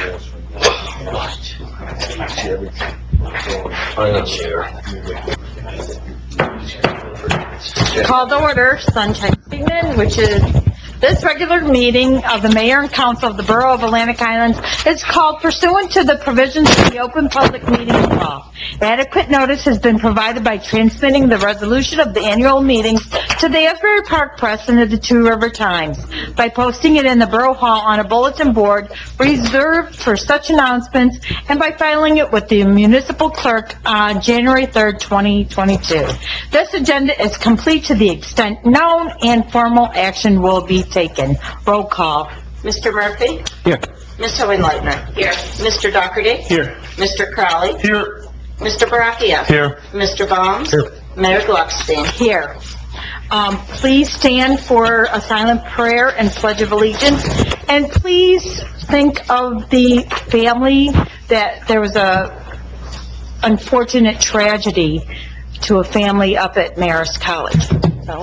Call to order, Sunshine Freeman, which is this regular meeting of the Mayor and Council of the Borough of Atlantic Highlands is called pursuant to the provisions of the Open Public Meetings Law. Adequate notice has been provided by transmitting the resolution of the annual meetings to the Asbury Park Press and to the Two River Times by posting it in the Borough Hall on a bulletin board reserved for such announcements and by filing it with the municipal clerk on January 3rd, 2022. This agenda is complete to the extent known and formal action will be taken. Roll call. Mr. Murphy? Here. Ms. Hohenleitner? Here. Mr. Doherty? Here. Mr. Crowley? Here. Mr. Barakia? Here. Mr. Baum? Here. Mayor Gluckstein? Here. Please stand for a silent prayer and pledge of allegiance. And please think of the family that there was a unfortunate tragedy to a family up at Marist College. So.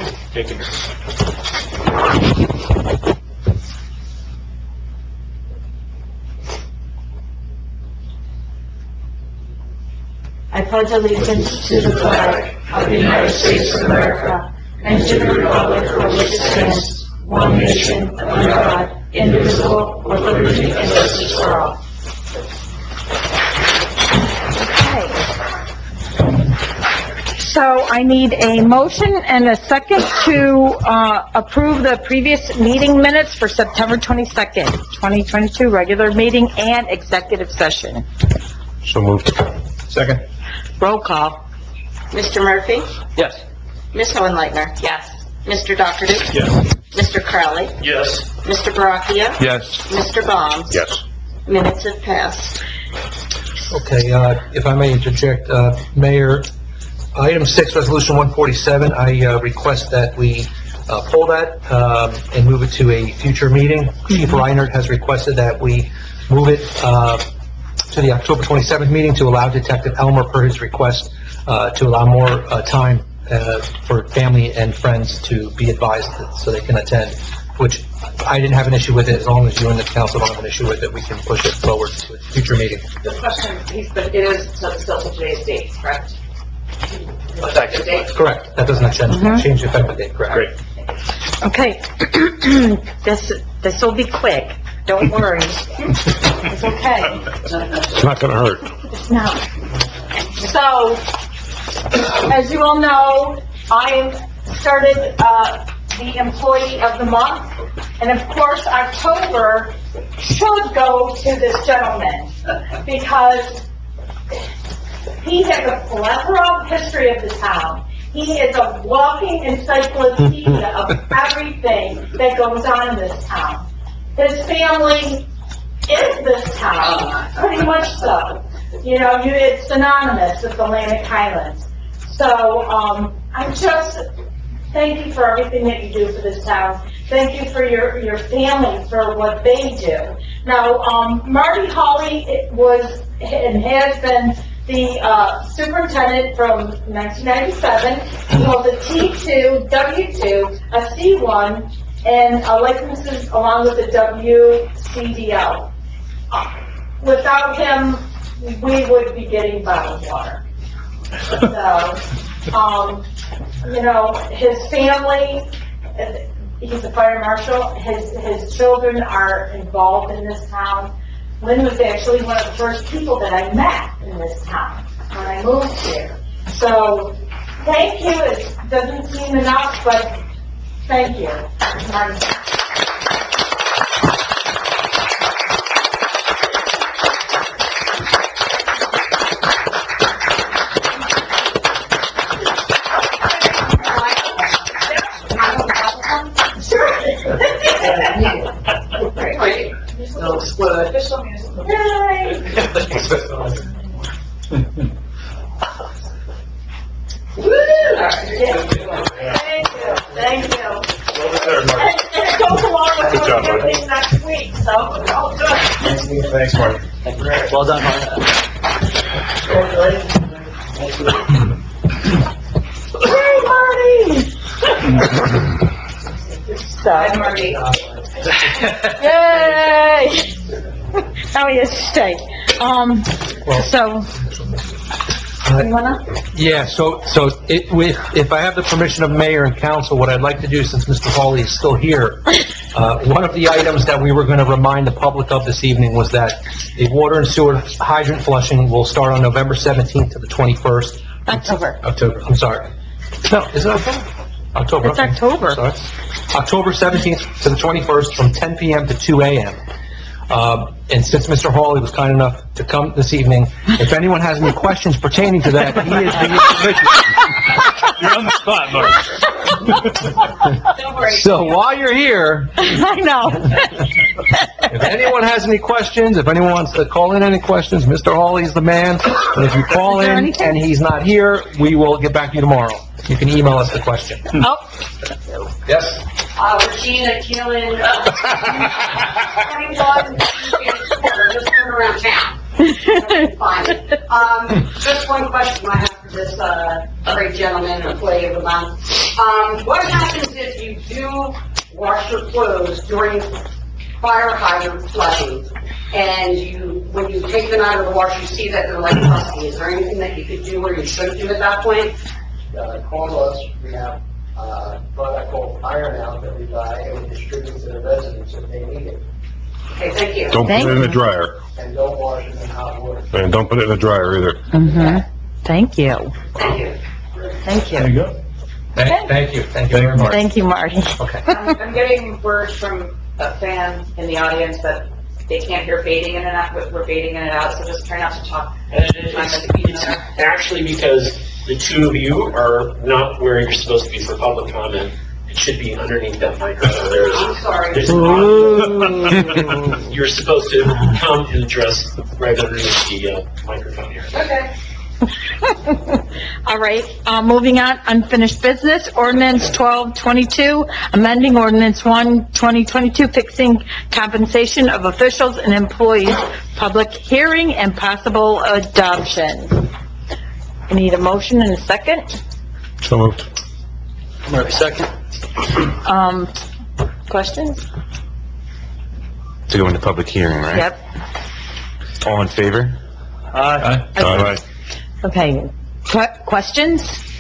I pledge allegiance to the flag of the United States of America and to the republic for which it stands, one nation, under God, indivisible, with liberty and justice for all. So I need a motion and a second to approve the previous meeting minutes for September 22nd, 2022, regular meeting and executive session. So moved. Second. Roll call. Mr. Murphy? Yes. Ms. Hohenleitner? Yes. Mr. Doherty? Yes. Mr. Crowley? Yes. Mr. Barakia? Yes. Mr. Baum? Yes. Minutes have passed. Okay, if I may interject, Mayor, item 6, resolution 147, I request that we pull that and move it to a future meeting. Chief Reinert has requested that we move it to the October 27th meeting to allow Detective Elmer, per his request, to allow more time for family and friends to be advised so they can attend, which I didn't have an issue with it. As long as you and the council don't have an issue with it, we can push it forward to a future meeting. The question, but it is still to today's date, correct? Effective date. Correct. That doesn't change the effective date, correct? Great. Okay. This will be quick. Don't worry. It's okay. It's not gonna hurt. No. So, as you all know, I started the Employee of the Month, and of course, October should go to this gentleman, because he has a plethora of history of the town. He is a walking encyclopedia of everything that goes on in this town. His family is this town, pretty much so. You know, it's synonymous with Atlantic Highlands. So, I just thank you for everything that you do for this town. Thank you for your family, for what they do. Now, Marty Hawley was and has been the superintendent from 1997. He holds a T2, W2, a C1, and licenses along with the WCDL. Without him, we would be getting bottled water. So, you know, his family, he's a fire marshal, his children are involved in this town. Lynn was actually one of the first people that I met in this town when I moved here. So, thank you. It doesn't seem enough, but thank you. Marty. So, split official musical. Yay! Thank you. And it goes along with everything next week, so, all good. Thanks, Mark. Well done, Mark. Hey, Marty! Hi, Marty. Yay! Oh, yes, stay. So, you wanna? Yeah, so if I have the permission of mayor and council, what I'd like to do, since Mr. Hawley is still here, one of the items that we were going to remind the public of this evening was that the water and sewer hydrant flushing will start on November 17th to the 21st. October. October, I'm sorry. No, is it October? October. It's okay. October. Sorry. October 17th to the 21st from 10 p.m. to 2 a.m. And since Mr. Hawley was kind enough to come this evening, if anyone has any questions pertaining to that, he is the information. You're on the spot, Mark. Don't worry. So while you're here, I know. if anyone has any questions, if anyone wants to call in any questions, Mr. Hawley's the man. And if you call Is there in anything? and he's not here, we will get back to you tomorrow. You can email us the question. Oh, Yes? Regina Keelan, 21, just going around town. Fine. Just one question I have for this, great gentleman, employee of the month. What happens if you do wash your clothes during fire hydrant flushing, and when you take them out of the wash, you see that they're like rusty? Is there anything that you could do or you should do at that point? Call us, we have product called Iron Out that we buy and we distribute to the residents if they need it. Okay, thank you. Don't put it in the dryer, And don't wash it in hot water. and don't put it in the dryer either. thank you. Thank you. Thank you. you go. Thank you. Thank you very much. Thank you, Marty. Okay. I'm getting word from a fan in the audience that they can't hear fading in and out, we're fading in and out, so just try not to talk. It's actually because the two of you are not where you're supposed to be for public comment. It should be underneath that microphone. I'm sorry. There's you're supposed to come and address right underneath the microphone here. Okay. All right, moving on, unfinished business, ordinance 1222, amending ordinance 1/2022, fixing compensation of officials and employees, public hearing and possible adoption. I need a motion and a second. So moved. Murphy, second. Questions? To go into public hearing, right? Yep. All in favor? Aye. Aye. Okay, questions?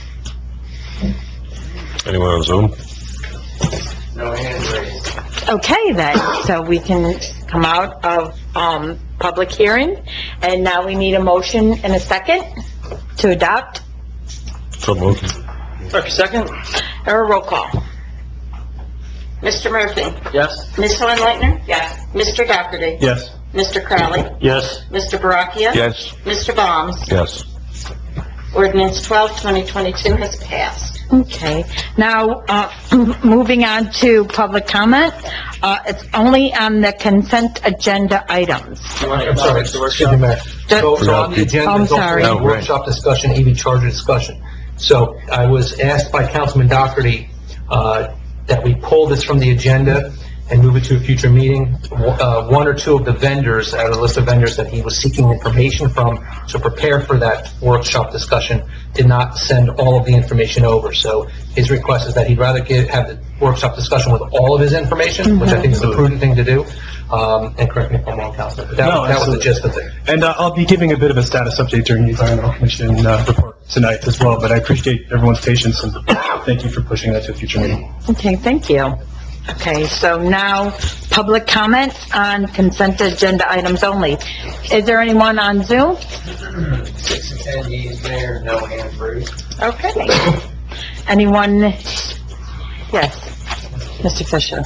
Anyone on Zoom? No hands raised. Okay then, so we can come out of, public hearing, and now we need a motion and a second to adopt, So moved. Murphy, second. or a roll call. Mr. Murphy? Yes. Ms. Helen Leitner? Yes. Mr. Dougherty? Yes. Mr. Crowley? Yes. Mr. Barakia? Yes. Mr. Baums? Yes. Ordinance 12/2022 has passed. Okay, now, moving on to public comment, it's only on the consent agenda items. I'm sorry, excuse me, Mayor. So on the agenda, I'm is also sorry. a workshop discussion, EV charger discussion. So I was asked by Councilman Dougherty, that we pull this from the agenda and move it to a future meeting. One or two of the vendors, out of the list of vendors that he was seeking information from to prepare for that workshop discussion, did not send all of the information over. So his request is that he'd rather have the workshop discussion with all of his information, which I think is the prudent thing to do. And correct me if I'm wrong, Councilman, but that was the gist of it. And I'll be giving a bit of a status update during the Environmental Commission report tonight as well, but I appreciate everyone's patience and thank you for pushing that to a future meeting. Okay, thank you. Okay, so now, public comment on consent agenda items only. Is there anyone on Zoom? 6 attendees, Mayor, no hands raised. Okay. Anyone? Yes, Mr. Fisher.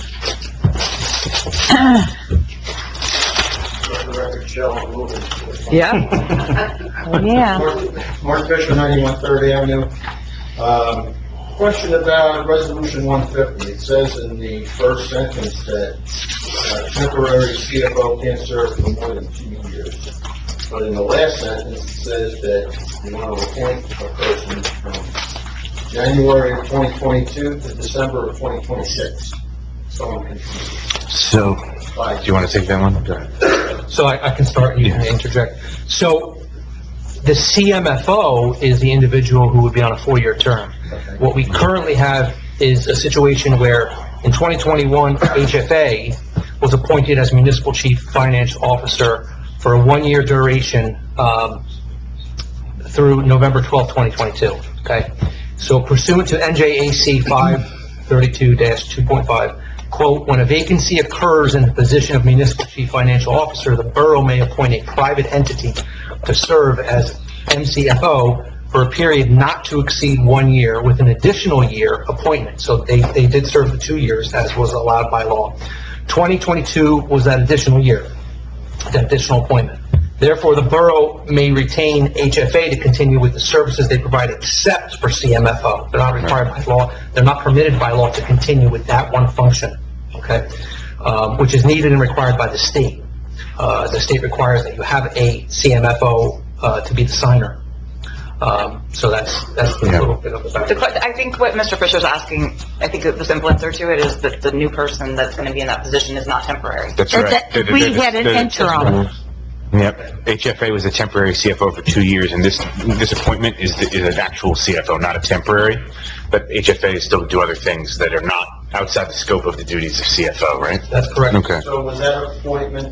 Let the record show I'm moving. Yeah. Oh, yeah. Mark Fisher, 91 Third Avenue. Question about Resolution 150. It says in the first sentence that temporary CFO can't serve for more than 2 years. But in the last sentence, it says that you want to appoint a person from January of 2022 to December of 2026. So I'm confused. So, do you want to take that one? Go ahead. So I can start, you can interject. So the CMFO is the individual who would be on a 4-year term. What we currently have is a situation where in 2021, HFA was appointed as Municipal Chief Financial Officer for a one-year duration, through November 12, 2022, okay? So pursuant to NJAC 532-2.5, quote, "When a vacancy occurs in the position of municipal chief financial officer, the borough may appoint a private entity to serve as MCFO for a period not to exceed 1 year with an additional year appointment." So they did serve the 2 years as was allowed by law. 2022 was that additional year, that additional appointment. Therefore, the borough may retain HFA to continue with the services they provide except for CMFO. They're not required by law, they're not permitted by law to continue with that one function, okay? Which is needed and required by the state. The state requires that you have a CMFO to be the signer. So that's a little bit of the background. I think what Mr. Fisher's asking, I think the simple answer to it is that the new person that's going to be in that position is not temporary. That's right. We had an interim. Yep. HFA was a temporary CFO for 2 years, and this appointment is an actual CFO, not a temporary. But HFA still do other things that are not outside the scope of the duties of CFO, right? That's correct. Okay. So was that appointment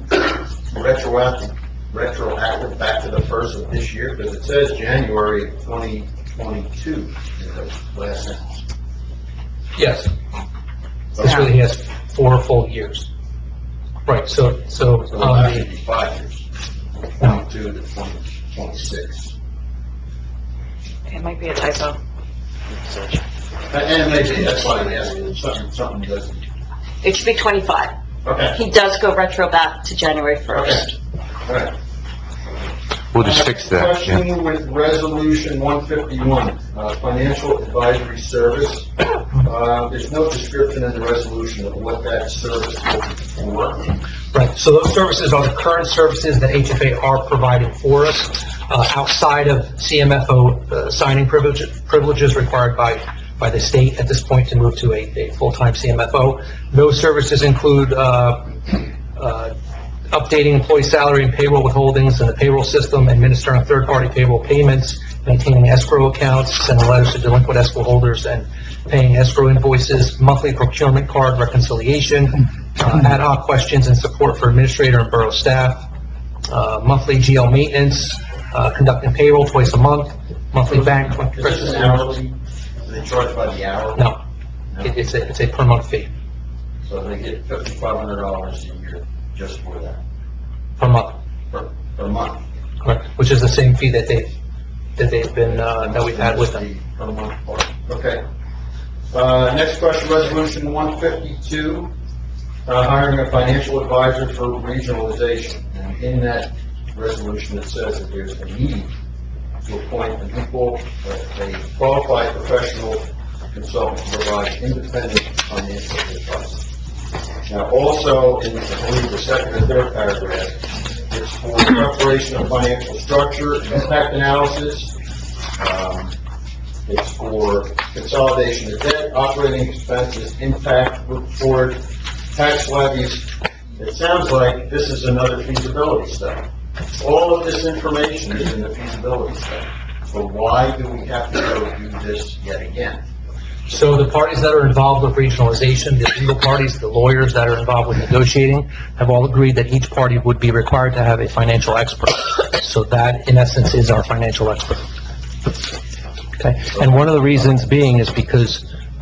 retroactive back to the first of this year? Because it says January 2022 in the last sentence. Yes. This really has 4 full years. Right, so So it on should the, be 5 years, 22 to 2026. It might be a typo. And maybe, that's why I'm asking, something doesn't, It should be 25. okay, He does go retro back to January 1st. okay, all right. We'll just fix that. Yeah. Question with Resolution 151, Financial Advisory Service. There's no description in the resolution of what that service will be for. right, so those services are the current services that HFA are providing for us, outside of CMFO signing privileges required by the state at this point to move to a full-time CMFO. Those services include updating employee salary and payroll withholdings in the payroll system, administering third-party payroll payments, maintaining escrow accounts, sending letters to delinquent escrow holders, and paying escrow invoices, monthly procurement card reconciliation, ad hoc questions and support for administrator and borough staff, monthly GL maintenance, conducting payroll twice a month, monthly bank. Is this an hourly, are they charged by the hour? No, it's a per month fee, So they get $5,500 a year just for that, per month, per month. correct, which is the same fee that they've been, that we've had with them. The per month part. Okay. Next question, Resolution 152, hiring a financial advisor for regionalization. And in that resolution, it says that there's a need to appoint an a qualified professional consultant to provide independent financial advice. Now, also, in, I believe, the second and third paragraph, it's for preparation of financial structure, impact analysis. It's for consolidation of debt, operating expenses, impact report, tax levies. It sounds like this is another feasibility study. All of this information is in the feasibility study. So why do we have to go do this yet again? So the parties that are involved with regionalization, the legal parties, the lawyers that are involved with negotiating, have all agreed that each party would be required to have a financial expert. So that, in essence, is our financial expert. Okay, and one of the reasons being is because,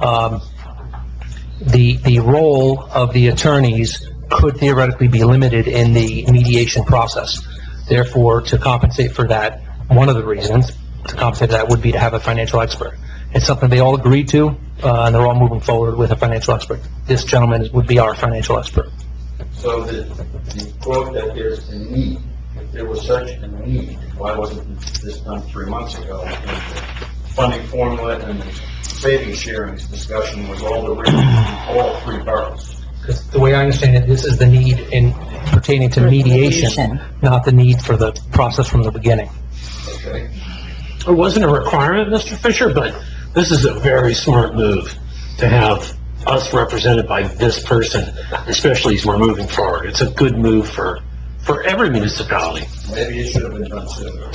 the role of the attorneys could theoretically be limited in the mediation process. Therefore, to compensate for that, one of the reasons to compensate for that would be to have a financial expert. It's something they all agreed to, and they're all moving forward with a financial expert. This gentleman would be our financial expert. So the quote that there's a need, if there was such a need, why wasn't this done 3 months ago? And the funding formula and the savings sharing discussion was all the reason in all 3 boroughs. Because the way I understand it, this is the need in pertaining to mediation, not the need for the process from the beginning. Okay? It wasn't a requirement, Mr. Fisher, but this is a very smart move to have us represented by this person, especially as we're moving forward. It's a good move for every municipality. Maybe it should have been done sooner.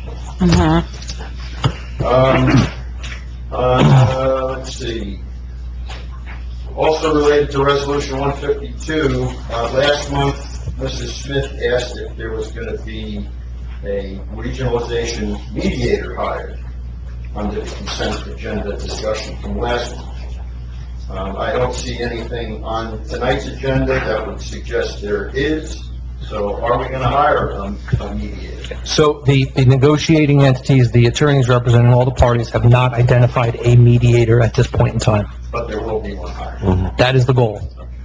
Let's see. Also related to Resolution 152, last month, Mrs. Smith asked if there was going to be a regionalization mediator hired under the consent agenda discussion from last week. I don't see anything on tonight's agenda that would suggest there is. So are we going to hire a mediator? So the negotiating entities, the attorneys representing all the parties, have not identified a mediator at this point in time. But there will be one hired. That is the goal.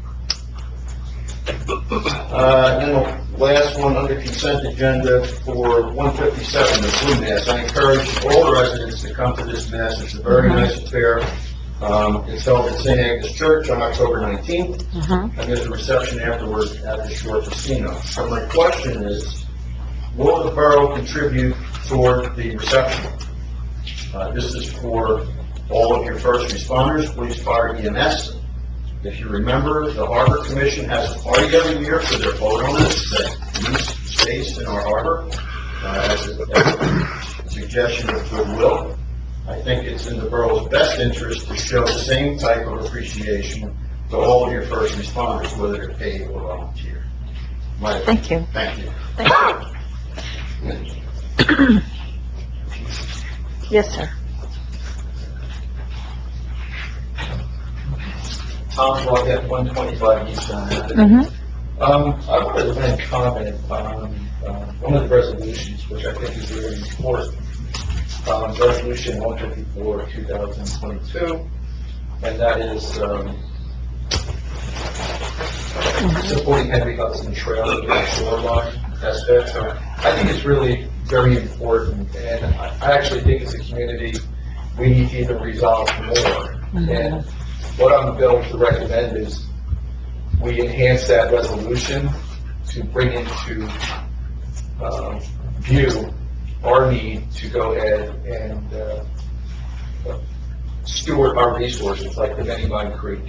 And then the last one under consent agenda for 157, the Blue Mass. I encourage all residents to come to this Mass. It's a very nice affair. It's held at St. Agnes Church on October 19th, and there's a reception afterwards at the Shore Casino. So my question is, will the borough contribute toward the reception? This is for all of your first responders, police, fire, EMS. If you remember, the Harbor Commission has a party every year for their boat owners that use space in our harbor as a suggestion of goodwill. I think it's in the borough's best interest to show the same type of appreciation to all of your first responders, whether they're paid or volunteer. Thank you. Thank you. Thank you. Yes, sir. Tom Bloggett, 125 East Avenue. I wanted to make a comment on one of the resolutions, which I think is really important. Resolution 154, 2022, and that is supporting Henry Hudson Trail to the shoreline aspect. So I think it's really very important, and I actually think as a community we need to even resolve more. And what I'm going to recommend is we enhance that resolution to bring into view our need to go ahead and steward our resources, like the Many Mine Creek,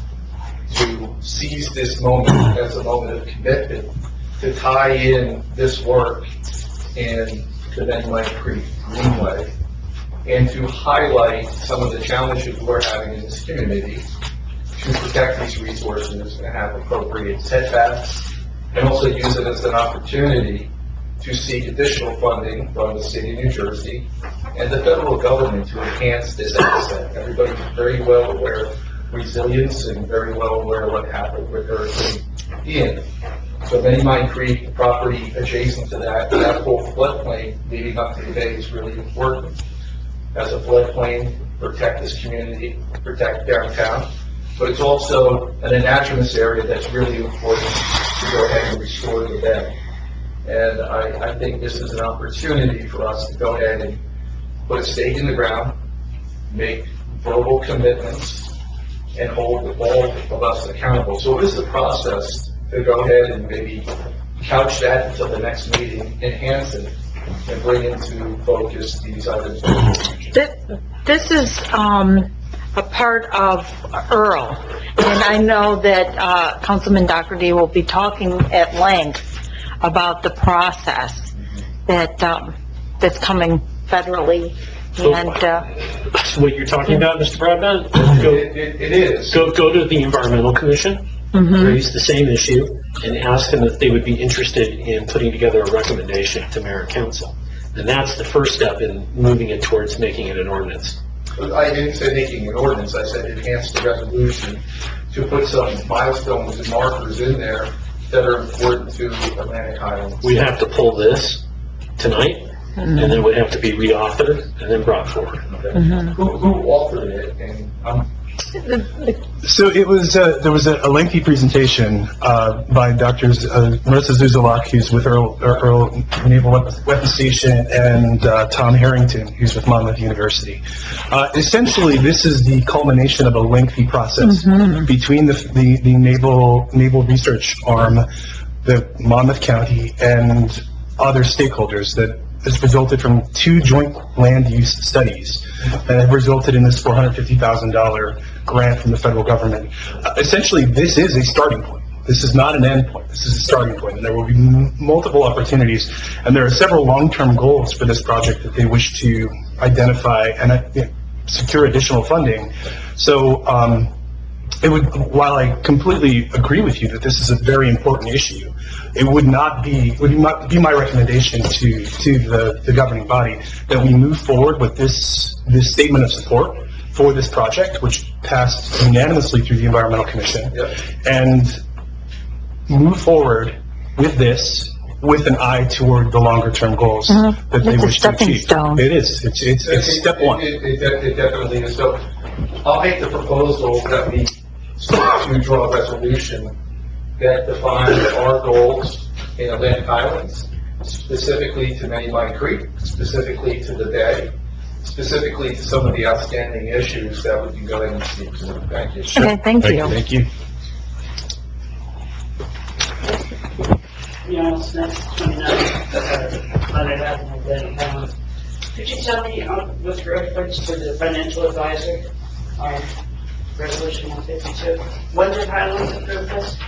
to seize this moment as a moment of commitment to tie in this work in the Many Mine Creek Greenway, and to highlight some of the challenges we're having in this community to protect these resources and have appropriate setbacks, and also use it as an opportunity to seek additional funding from the state of New Jersey and the federal government to enhance this asset. Everybody's very well aware of resilience and very well aware of what happened with Hurricane Ian. So Many Mine Creek, the property adjacent to that whole floodplain leading up to the bay is really important. As a floodplain, protect this community, protect downtown, but it's also an anadromous area that's really important to go ahead and restore the bay. And I think this is an opportunity for us to go ahead and put a stake in the ground, make verbal commitments, and hold all of us accountable. So it is the process to go ahead and maybe couch that until the next meeting, enhance it, and bring into focus these items. This is a part of Earl, and I know that Councilman Doherty will be talking at length about the process that that's coming federally, and That's what you're talking about, Mr. Broadbent? It is. Go to the Environmental Commission, raise the same issue, and ask them if they would be interested in putting together a recommendation to Mayor and Council. And that's the first step in moving it towards making it an ordinance. I didn't say making an ordinance, I said enhance the resolution to put some milestones and markers in there that are important to Atlantic Highlands. We'd have to pull this tonight, and then it would have to be reauthored and then brought forward. Who authored it? And So it was, there was a lengthy presentation by Drs. Marissa Zuzulak, who's with Earl Naval Weapons Station, and Tom Harrington, who's with Monmouth University. Essentially, this is the culmination of a lengthy process between the Naval Research Arm, the Monmouth County, and other stakeholders that has resulted from 2 joint land use studies that have resulted in this $450,000 grant from the federal government. Essentially, this is a starting point. This is not an end point. This is a starting point, and there will be multiple opportunities. And there are several long-term goals for this project that they wish to identify and secure additional funding. So, while I completely agree with you that this is a very important issue, it would not be my recommendation to the governing body that we move forward with this statement of support for this project, which passed unanimously through the Environmental Commission, and move forward with this with an eye toward the longer-term goals that they It's a wish to stepping achieve. stone. It is. It's step one. It definitely is. So I'll make the proposal that we start to draw a resolution that defines our goals in Atlantic Highlands, specifically to Many Creek, specifically to the bay, specifically to some of the outstanding issues that we can go ahead and speak to. Thank you. Okay, thank you. Thank you. Smith, 29, Leonard Avenue, Atlantic Highlands. Could you tell me, with reference to the financial advisor, Resolution 152, when did Highlands approve this?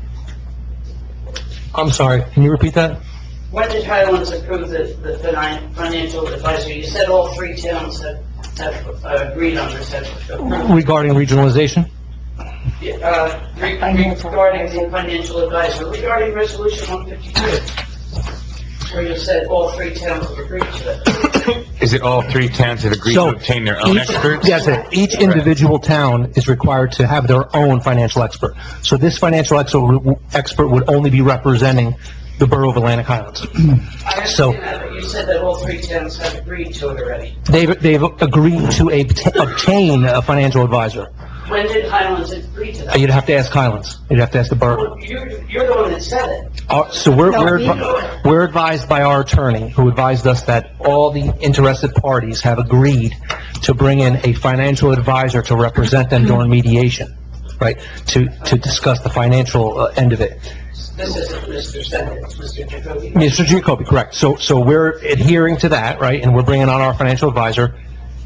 I'm sorry, can you repeat that? When did Highlands approve the financial advisor? You said all three towns have agreed on this, have approved. Regarding regionalization? Regarding the financial advisor, regarding Resolution 152, where you said all three towns have agreed to it. Is it all three towns have agreed to obtain their own experts? Yes, each individual town is required to have their own financial expert. So this financial expert would only be representing the borough of Atlantic Highlands. I So understand that, but you said that all three towns have agreed to it already. they've agreed to obtain a financial advisor. When did Highlands agree to that? You'd have to ask Highlands. You'd have to ask the borough. Well, you're the one that said it. So we're advised by our attorney, who advised us that all the interested parties have agreed to bring in a financial advisor to represent them during mediation, right? To discuss the financial end of it. This isn't Mr. Senate, it's Mr. Jacoby. Mr. Jacoby, correct. So we're adhering to that, right? And we're bringing on our financial advisor.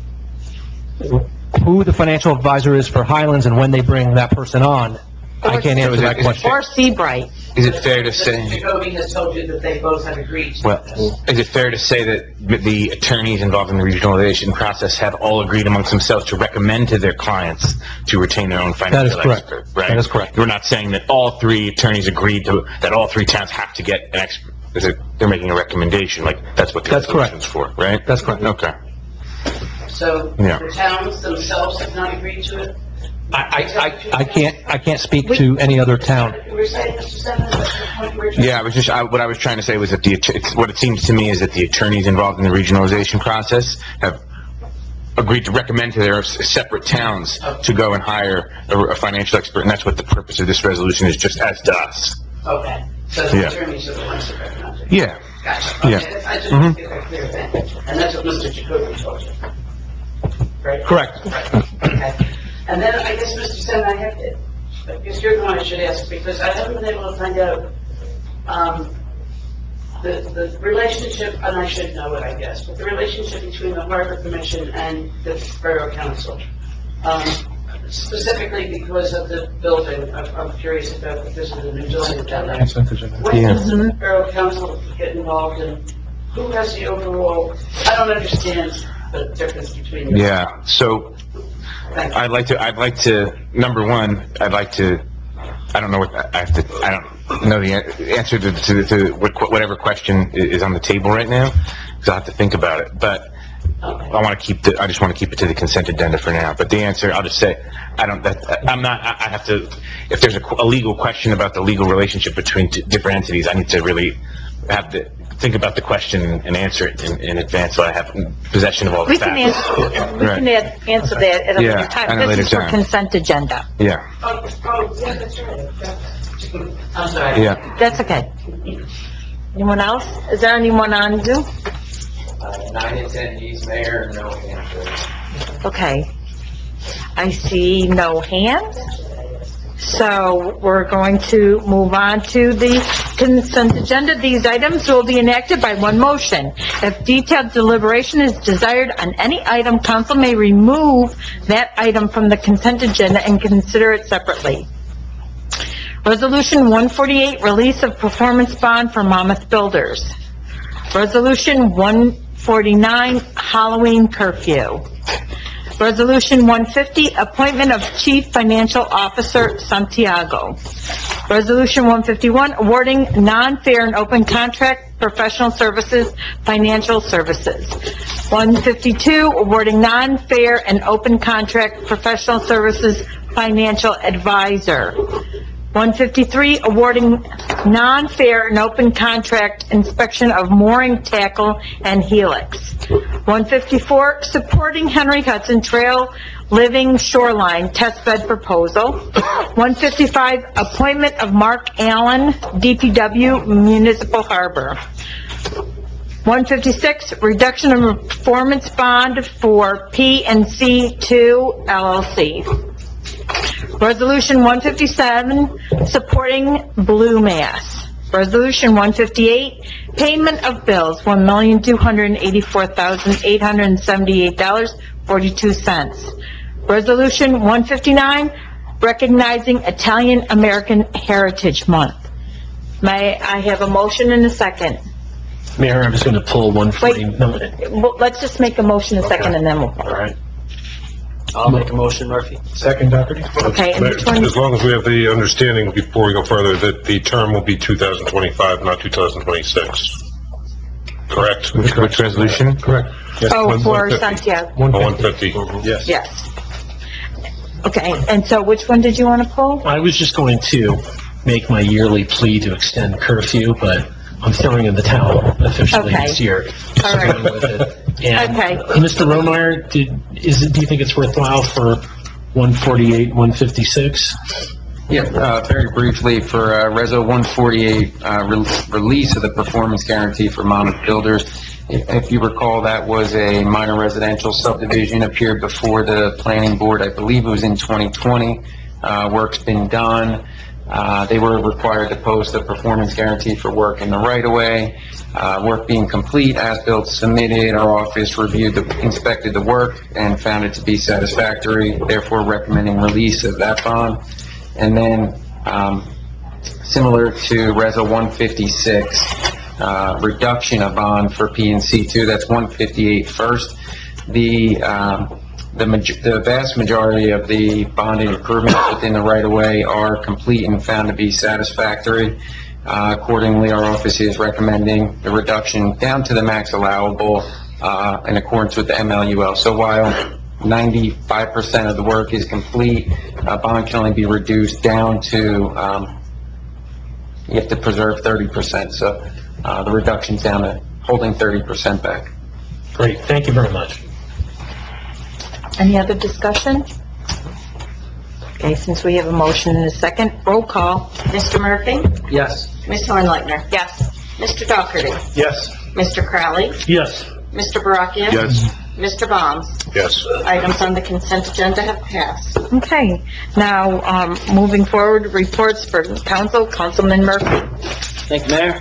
Who the financial advisor is for Highlands and when they bring that person on, I can't answer that question. Or Seabright. Is it fair to Mr. say, Jacoby has told you that they both have agreed to well, this. is it fair to say that the attorneys involved in the regionalization process have all agreed amongst themselves to recommend to their clients to retain their own financial correct. expert, right? That is correct. We're not saying that all three attorneys agreed to, that all three towns have to get an expert. They're making a recommendation, like, that's what the That's correct. resolution's for, right? That's correct. Okay. So Yeah. the towns themselves have not agreed to it? I can't speak to any other town. You were saying, Mr. Senate, that's the point we're trying. Yeah, what I was trying to say was that what it seems to me is that the attorneys involved in the regionalization process have agreed to recommend to their separate towns to go and hire a financial expert, and that's what the purpose of this resolution is, just as to us. Okay, so the Yeah. attorneys are the ones that recommend it? Yeah. Gotcha. Yeah. Okay, I just want to get a clear thing. And that's what Mr. Jacoby told you? Right? Correct. Right. Okay. And then I guess, Mr. Senate, I have to, because you're the one I should ask, because I haven't been able to find out, the relationship, and I should know it, I guess, but the relationship between the Harbor Commission and the Borough Council. Specifically because of the building, I'm curious about, because of the new building down there. When does the Borough Council get involved in, who has the overall, I don't understand the difference between the. Yeah, so Thank you. I'd like to, number one, I don't know what, I don't know the answer to whatever question is on the table right now, because I'll have to think about it, but I just want to keep it to the consent agenda for now, but the answer, I'll just say, I have to, if there's a legal question about the legal relationship between different entities, I need to really have to think about the question and answer it in advance, so I have possession of all the We can facts. answer that at a Yeah, later at time. a later This is for time. consent agenda. Yeah, Oh, yeah, that's right. I'm sorry. yeah. That's okay. Anyone else? Is there anyone on Zoom? 9 attendees, Mayor, no hands. Okay. I see no hands. So we're going to move on to the consent agenda. These items will be enacted by one motion. If detailed deliberation is desired on any item, council may remove that item from the consent agenda and consider it separately. Resolution 148, release of performance bond for Monmouth Builders. Resolution 149, Halloween curfew. Resolution 150, appointment of Chief Financial Officer Santiago. Resolution 151, awarding non-fair and open contract professional services, financial services. 152, awarding non-fair and open contract professional services, financial advisor. 153, awarding non-fair and open contract inspection of mooring tackle and helix. 154, supporting Henry Hudson Trail Living Shoreline Test Bed Proposal. 155, appointment of Mark Allen, DPW Municipal Harbor. 156, reduction of performance bond for P&C2 LLC. Resolution 157, supporting Blue Mass. Resolution 158, payment of bills, $1,284,878.42. Resolution 159, recognizing Italian American Heritage Month. May I have a motion and a second? Mayor, I'm just going to pull 140. Well, let's just make a motion a second and then we'll... All right. I'll make a motion, Murphy. Second, Dougherty. Okay, and which one? As long as we have the understanding, before we go further, that the term will be 2025, not 2026. Correct? Which resolution? Correct. Yes, Oh, for 150. Santiago. 150. Yes. Yes. Okay, and so which one did you want to pull? I was just going to make my yearly plea to extend curfew, but I'm throwing in the towel officially Okay. this year. All right. Going with it. And Okay. Mr. Romeyer, do you think it's worthwhile for 148, 156? Yeah, very briefly, for Reso 148, release of the performance guarantee for Monmouth Builders. If you recall, that was a minor residential subdivision, appeared before the planning board, I believe it was in 2020. Work's been done. They were required to post a performance guarantee for work in the right-of-way. Work being complete, as-built submitted, our office inspected the work and found it to be satisfactory, therefore recommending release of that bond. And then, similar to Reso 156, reduction of bond for P&C2, that's 158 first. The vast majority of the bonding improvements within the right-of-way are complete and found to be satisfactory. Accordingly, our office is recommending the reduction down to the max allowable in accordance with the MLUL. So while 95% of the work is complete, bond can only be reduced down to, you have to preserve 30%. So the reduction's down to holding 30% back. Great, thank you very much. Any other discussion? Okay, since we have a motion and a second, roll call. Mr. Murphy? Yes. Ms. Hornleitner? Yes. Mr. Dougherty? Yes. Mr. Crowley? Yes. Mr. Barakia? Yes. Mr. Bombs? Yes. Items on the consent agenda have passed. Okay, now, moving forward, reports for council, Councilman Murphy. Thank you, Mayor.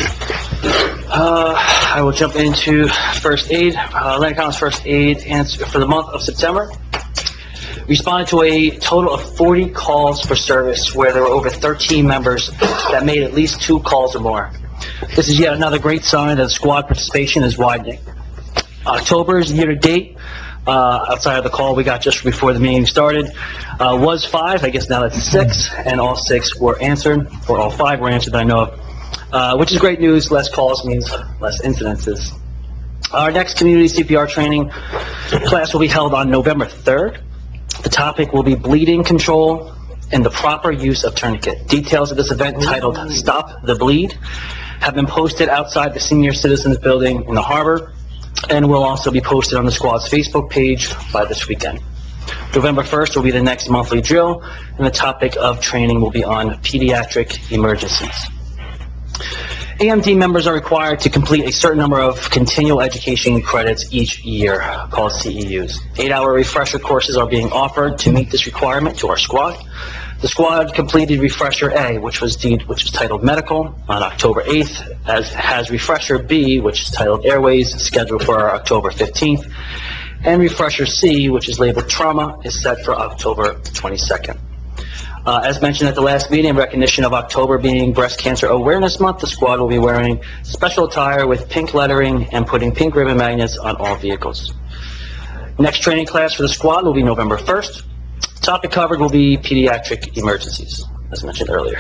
I will jump into first aid. Atlantic County's first aid answer for the month of September. Responded to a total of 40 calls for service where there were over 13 members that made at least 2 calls or more. This is yet another great sign that squad participation is widening. October's year-to-date, outside of the call we got just before the meeting started, was 5, I guess now that's 6, and all 6 were answered, or all 5 were answered that I know of, which is great news. Less calls means less incidences. Our next community CPR training class will be held on November 3rd. The topic will be bleeding control and the proper use of tourniquet. Details of this event, titled Stop the Bleed, have been posted outside the Senior Citizens Building in the harbor and will also be posted on the squad's Facebook page by this weekend. November 1st will be the next monthly drill, and the topic of training will be on pediatric emergencies. AMD members are required to complete a certain number of continual education credits each year, called CEUs. 8-hour refresher courses are being offered to meet this requirement to our squad. The squad completed Refresher A, which was titled Medical, on October 8th, as has Refresher B, which is titled Airways, scheduled for October 15th, and Refresher C, which is labeled Trauma, is set for October 22nd. As mentioned at the last meeting, in recognition of October being Breast Cancer Awareness Month, the squad will be wearing special attire with pink lettering and putting pink ribbon magnets on all vehicles. Next training class for the squad will be November 1st. Topic covered will be pediatric emergencies. as mentioned earlier.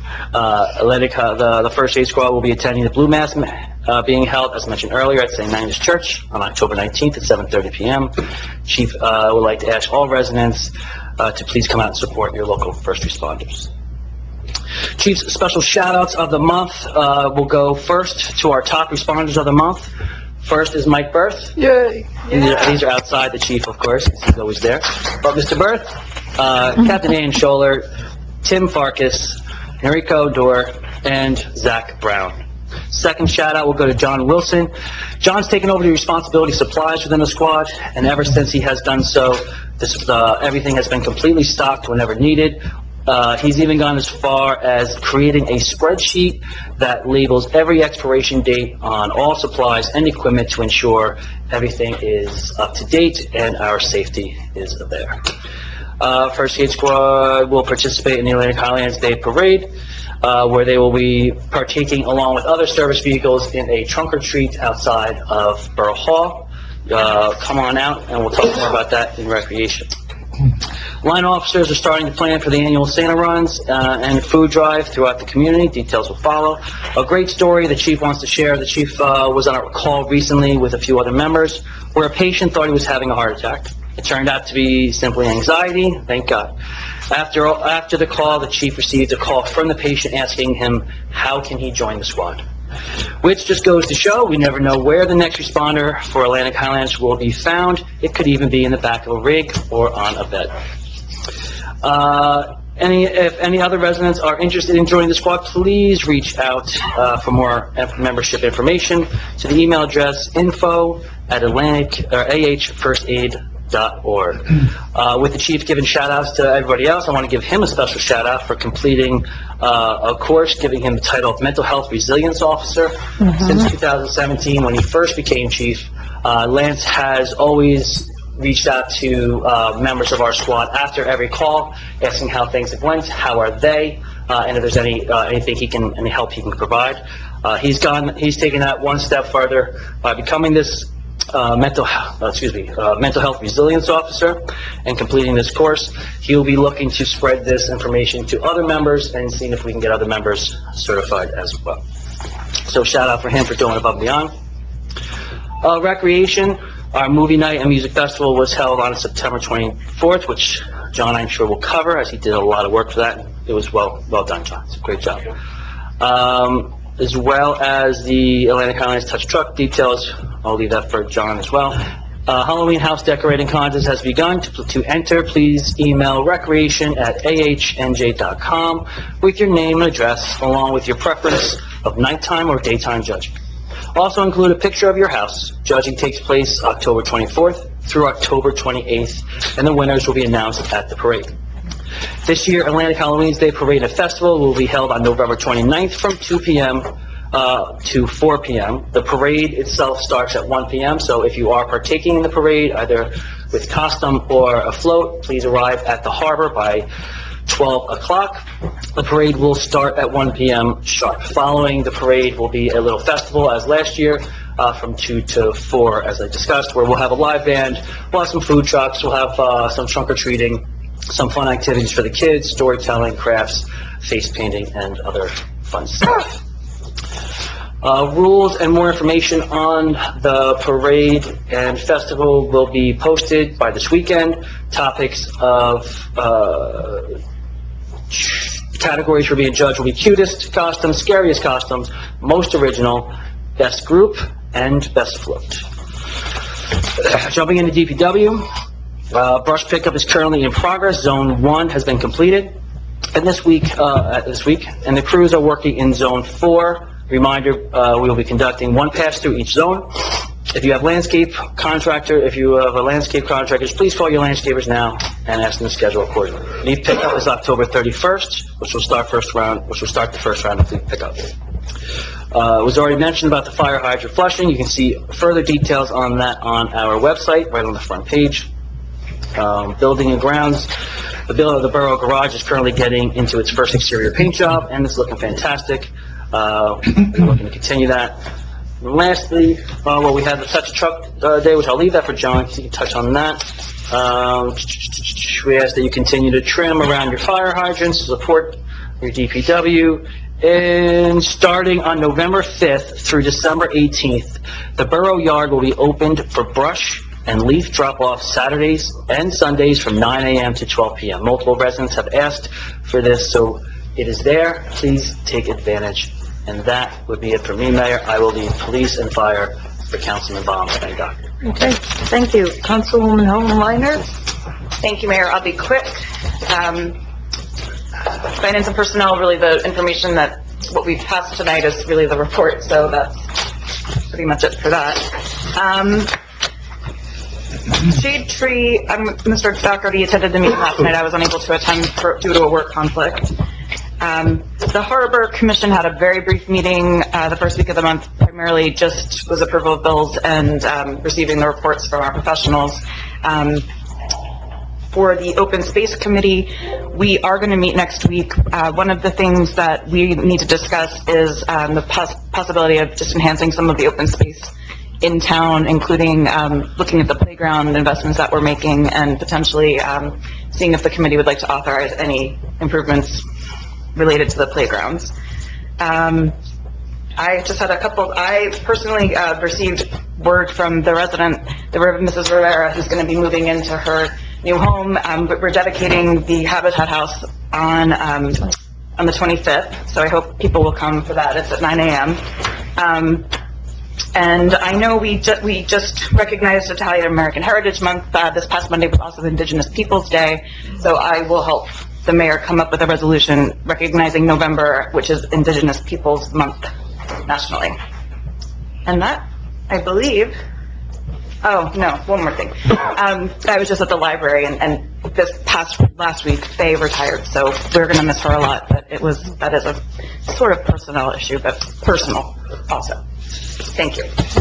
The first aid squad will be attending the Blue Mass being held, as mentioned earlier, at St. Magnus Church on October 19th at 7:30 p.m. Chief would like to ask all residents to please come out and support your local first responders. Chief's special shout-outs of the month will go first to our top responders of the month. First is Mike Berth. Yay! These are outside the chief, of course, 'cause he's always there. But Mr. Berth, Captain Ian Scholler, Tim Farkas, Enrico Dor, and Zach Brown. Second shout-out will go to John Wilson. John's taken over the responsibility of supplies within the squad, and ever since he has done so, everything has been completely stocked whenever needed. He's even gone as far as creating a spreadsheet that labels every expiration date on all supplies and equipment to ensure everything is up to date and our safety is there. First Aid Squad will participate in the Atlantic Highlands Day Parade, where they will be partaking along with other service vehicles in a trunk or treat outside of Borough Hall. Come on out, and we'll talk more about that in recreation. Line officers are starting to plan for the annual Santa runs and food drive throughout the community. Details will follow. A great story the chief wants to share. The chief was on a call recently with a few other members where a patient thought he was having a heart attack. It turned out to be simply anxiety, thank God. After the call, the chief received a call from the patient asking him how can he join the squad. Which just goes to show we never know where the next responder for Atlantic Highlands will be found. It could even be in the back of a rig or on a bed. If any other residents are interested in joining the squad, please reach out for more membership information to the email address info@ahfirstaid.org. With the chief giving shout-outs to everybody else, I want to give him a special shout-out for completing a course giving him the title of Mental Health Resilience Officer. Since 2017, when he first became chief, Lance has always reached out to members of our squad after every call, asking how things have went, how are they, and if there's any help he can provide. He's taken that one step further by becoming this mental health resilience officer and completing this course. He'll be looking to spread this information to other members and seeing if we can get other members certified as well. So shout out for him for going above and beyond. Recreation, our movie night and music festival was held on September 24th, which John, I'm sure, will cover, as he did a lot of work for that. It was well done, John. It's a great job. As well as the Atlantic Highlands Touch Truck details. I'll leave that for John as well. Halloween house decorating contest has begun. To enter, please email recreation@ahnj.com with your name and address, along with your preference of nighttime or daytime judging. Also include a picture of your house. Judging takes place October 24th through October 28th, and the winners will be announced at the parade. This year, Atlantic Halloween's Day Parade and Festival will be held on November 29th from 2 p.m. To 4 p.m. The parade itself starts at 1 p.m., so if you are partaking in the parade, either with costume or a float, please arrive at the harbor by 12 o'clock. The parade will start at 1 p.m. sharp. Following the parade will be a little festival, as last year, from 2 to 4, as I discussed, where we'll have a live band, we'll have some food trucks, we'll have some trunk-or-treating, some fun activities for the kids, storytelling, crafts, face painting, and other fun stuff. Rules and more information on the parade and festival will be posted by this weekend. Topics of categories for being judged will be cutest costumes, scariest costumes, most original, best group, and best float. Jumping into DPW, brush pickup is currently in progress. Zone 1 has been completed, and this week, and the crews are working in Zone 4. Reminder, we will be conducting one pass through each zone. If you have a landscape contractors, please call your landscapers now and ask them to schedule accordingly. Leaf pickup is October 31st, which will start the first round of leaf pickup. It was already mentioned about the fire hydrant flushing. You can see further details on that on our website, right on the front page. Building and grounds. The Borough Garage is currently getting into its first exterior paint job, and it's looking fantastic. We're looking to continue that. And lastly, we have the Touch Truck Day, which I'll leave that for John, so you can touch on that. We ask that you continue to trim around your fire hydrants to support your DPW, and starting on November 5th through December 18th, the Borough Yard will be opened for brush and leaf drop-off Saturdays and Sundays from 9 a.m. to 12 p.m. Multiple residents have asked for this, so it is there. Please take advantage. And that would be it for me, Mayor. I will leave police and fire for Councilman Baum and Doctor. Okay, thank you. Councilwoman Hohenleitner? Thank you, Mayor. I'll be quick. Finance and personnel, really the information that, what we've passed tonight is really the report, so that's pretty much it for that. Shade Tree, Mr. Doherty attended the meeting last night. I was unable to attend due to a work conflict. The Harbor Commission had a very brief meeting the first week of the month, primarily just was approval of bills and receiving the reports from our professionals. For the Open Space Committee, we are going to meet next week. One of the things that we need to discuss is the possibility of just enhancing some of the open space in town, including looking at the playground investments that we're making and potentially seeing if the committee would like to authorize any improvements related to the playgrounds. I just had I personally received word from the resident, Mrs. Rivera, who's going to be moving into her new home. But we're dedicating the Habitat House on the 25th, so I hope people will come for that. It's at 9 a.m. And I know we just recognized Italian American Heritage Month. This past Monday was also Indigenous Peoples Day, so I will help the mayor come up with a resolution recognizing November, which is Indigenous Peoples Month nationally. And that, I believe, oh, no, one more thing. I was just at the library, and last week, Faye retired, so we're going to miss her a lot, but that is a sort of personnel issue, but personal also. Thank you.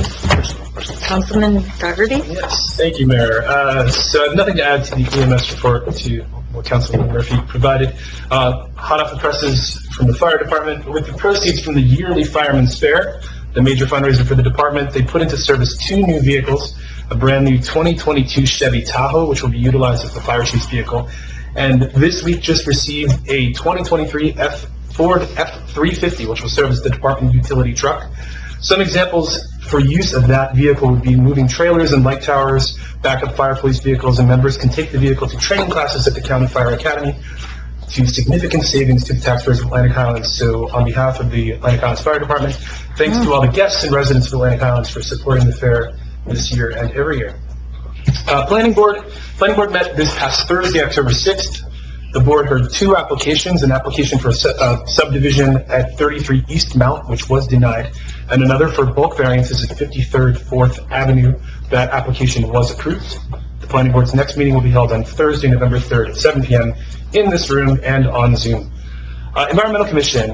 Councilman Doherty? Yes, thank you, Mayor. So I have nothing to add to the EMS report, to what Councilman Murphy provided. Hot off the presses from the fire department, with the proceeds from the yearly Fireman's Fair, the major fundraiser for the department, they put into service 2 new vehicles, a brand new 2022 Chevy Tahoe, which will be utilized as the fire chief's vehicle, and this week just received a 2023 Ford F-350, which will serve as the department utility truck. Some examples for use of that vehicle would be moving trailers and light towers, backup fire police vehicles, and members can take the vehicle to training classes at the County Fire Academy, to significant savings to the taxpayers of Atlantic Highlands. So on behalf of the Atlantic Highlands Fire Department, thanks to all the guests and residents of Atlantic Highlands for supporting the fair this year and every year. Planning board met this past Thursday, October 6th. The board heard 2 applications, an application for a subdivision at 33 East Mount, which was denied, and another for bulk variances at 53rd 4th Avenue. That application was approved. The planning board's next meeting will be held on Thursday, November 3rd at 7 p.m. in this room and on Zoom. Environmental Commission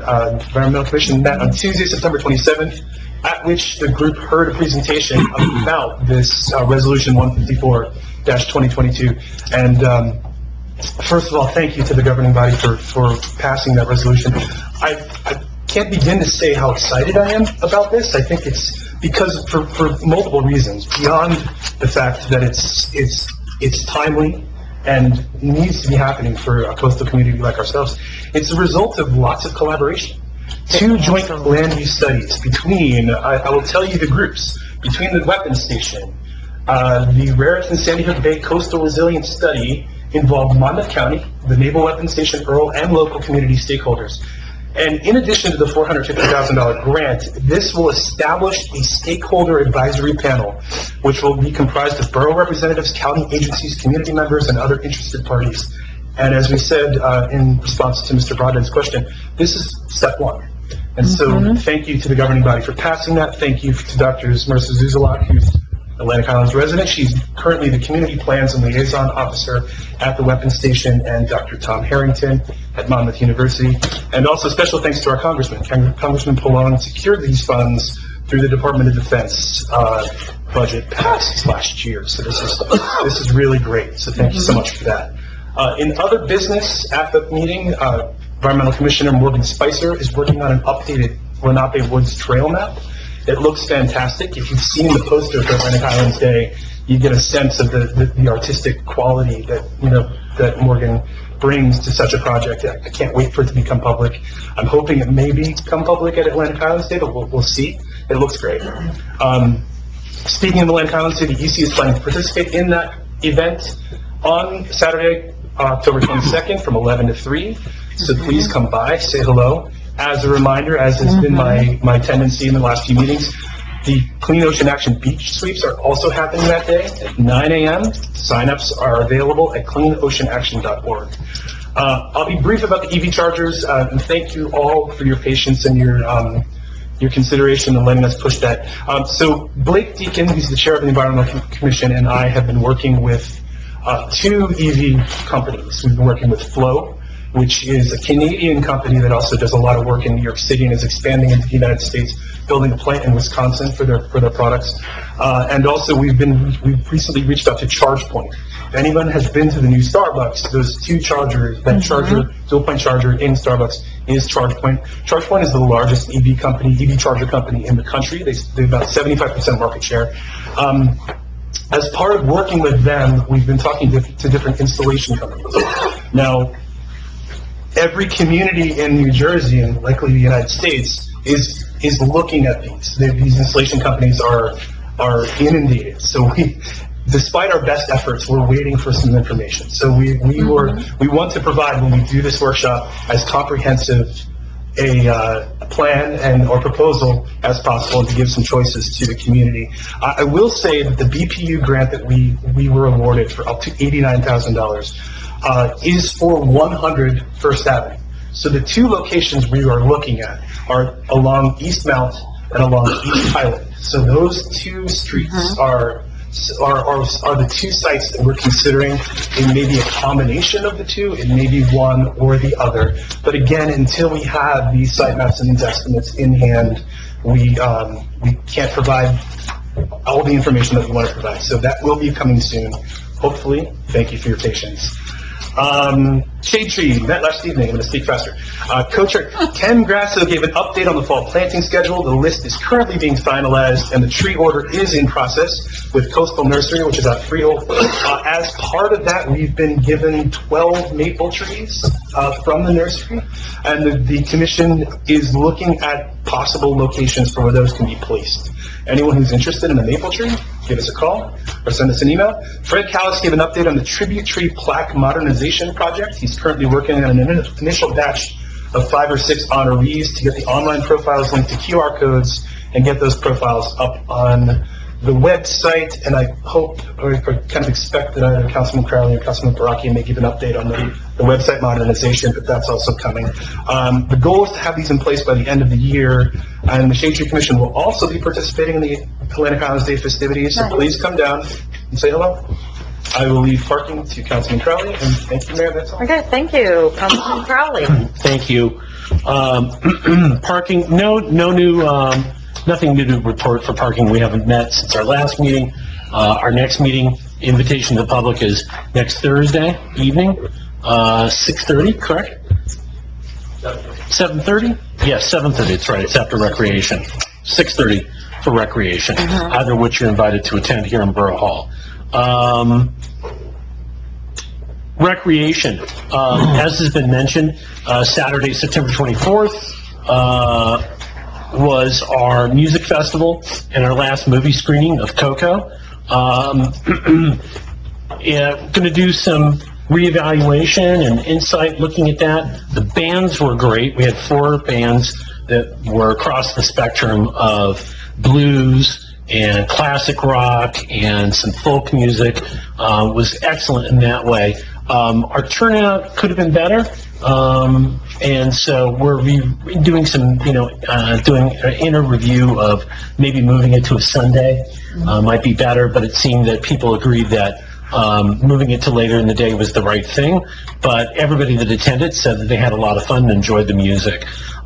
met on Tuesday, September 27th, at which the group heard a presentation about this Resolution 154-2022. And first of all, thank you to the governing body for passing that resolution. I can't begin to say how excited I am about this. I think it's because for multiple reasons, beyond the fact that it's timely and needs to be happening for a coastal community like ourselves. It's a result of lots of collaboration. 2 joint land use studies between, I will tell you the groups, between the weapons station, the Raritan Sandy Hook Bay Coastal Resilience Study involved Monmouth County, the Naval Weapons Station Earl, and local community stakeholders. And in addition to the $450,000 grant, this will establish a stakeholder advisory panel, which will be comprised of borough representatives, county agencies, community members, and other interested parties. And as we said in response to Mr. Broadbent's question, this is step 1. And so thank you to the governing body for passing that. Thank you to Dr. Marissa Zuzalak, who's Atlantic Highlands resident. She's currently the Community Plans and Liaison Officer at the Weapons Station, and Dr. Tom Harrington at Monmouth University. And also special thanks to our Congressman. Congressman Pallone secured these funds through the Department of Defense budget passed last year. So this is really great. So thank you so much for that. In other business at the meeting, Environmental Commissioner Morgan Spicer is working on an updated Lenape Woods trail map. It looks fantastic. If you've seen the poster for Atlantic Highlands Day, you get a sense of the artistic quality that Morgan brings to such a project. I can't wait for it to become public. I'm hoping it may become public at Atlantic Highlands Day, but we'll see. It looks great. Speaking of Atlantic Highlands Day, the EC is planning to participate in that event on Saturday, October 22nd from 11 to 3. So please come by, say hello. As a reminder, as has been my tendency in the last few meetings, the Clean Ocean Action beach sweeps are also happening that day at 9 a.m. Signups are available at cleanoceanaction.org. I'll be brief about the EV chargers, and thank you all for your patience and your consideration in letting us push that. So Blake Deacon, who's the chair of the Environmental Commission, and I have been working with 2 EV companies. We've been working with Flow, which is a Canadian company that also does a lot of work in New York City and is expanding into the United States, building a plant in Wisconsin for their products. And also we've recently reached out to ChargePoint. If anyone has been to the new Starbucks, those 2 chargers, that charger, dual point charger in Starbucks is ChargePoint. ChargePoint is the largest EV charger company in the country. They have about 75% market share. As part of working with them, we've been talking to different installation companies. Now, every community in New Jersey and likely the United States is looking at these. These installation companies are inundated. So despite our best efforts, we're waiting for some information. So we want to provide, when we do this workshop, as comprehensive a plan or proposal as possible, and to give some choices to the community. I will say that the BPU grant that we were awarded for up to $89,000 is for 100 First Avenue. So the 2 locations we are looking at are along East Mount and along East Highland. So those 2 streets are the 2 sites that we're considering. It may be a combination of the 2, it may be one or the other. But again, until we have these site maps and these estimates in hand, we can't provide all the information that we want to provide. So that will be coming soon, hopefully. Thank you for your patience. Shade Tree met last evening. I'm going to speak faster. Co-chair Ken Grasso gave an update on the fall planting schedule. The list is currently being finalized, and the tree order is in process with Coastal Nursery, which is at Freehold. As part of that, we've been given 12 maple trees from the nursery, and the commission is looking at possible locations for where those can be placed. Anyone who's interested in a maple tree, give us a call or send us an email. Fred Callis gave an update on the Tribute Tree Plaque Modernization Project. He's currently working on an initial batch of 5 or 6 honorees to get the online profiles linked to QR codes and get those profiles up on the website. And I hope, or kind of expect, that either Councilman Crowley or Councilman Baraki may give an update on the website modernization, but that's also coming. The goal is to have these in place by the end of the year, and the Shade Tree Commission will also be participating in the Atlantic Highlands Day festivities, so please come down and say hello. I will leave parking to Councilman Crowley, and thank you, Mayor, that's all. Okay, thank you. Councilman Crowley. Thank you. Parking, nothing new to report for parking. We haven't met since our last meeting. Our next meeting, invitation to the public, is next Thursday evening, 6:30, correct? 7:30? Yes, 7:30, that's right, it's after recreation. 6:30 for recreation, either of which you're invited to attend here in Borough Hall. Recreation, as has been mentioned, Saturday, September 24th, was our music festival and our last movie screening of Coco. Going to do some reevaluation and insight looking at that. The bands were great. We had 4 bands that were across the spectrum of blues and classic rock and some folk music. Was excellent in that way. Our turnout could have been better. And so we're doing some, doing an inner review of maybe moving it to a Sunday. Might be better, but it seemed that people agreed that moving it to later in the day was the right thing. But everybody that attended said that they had a lot of fun and enjoyed the music.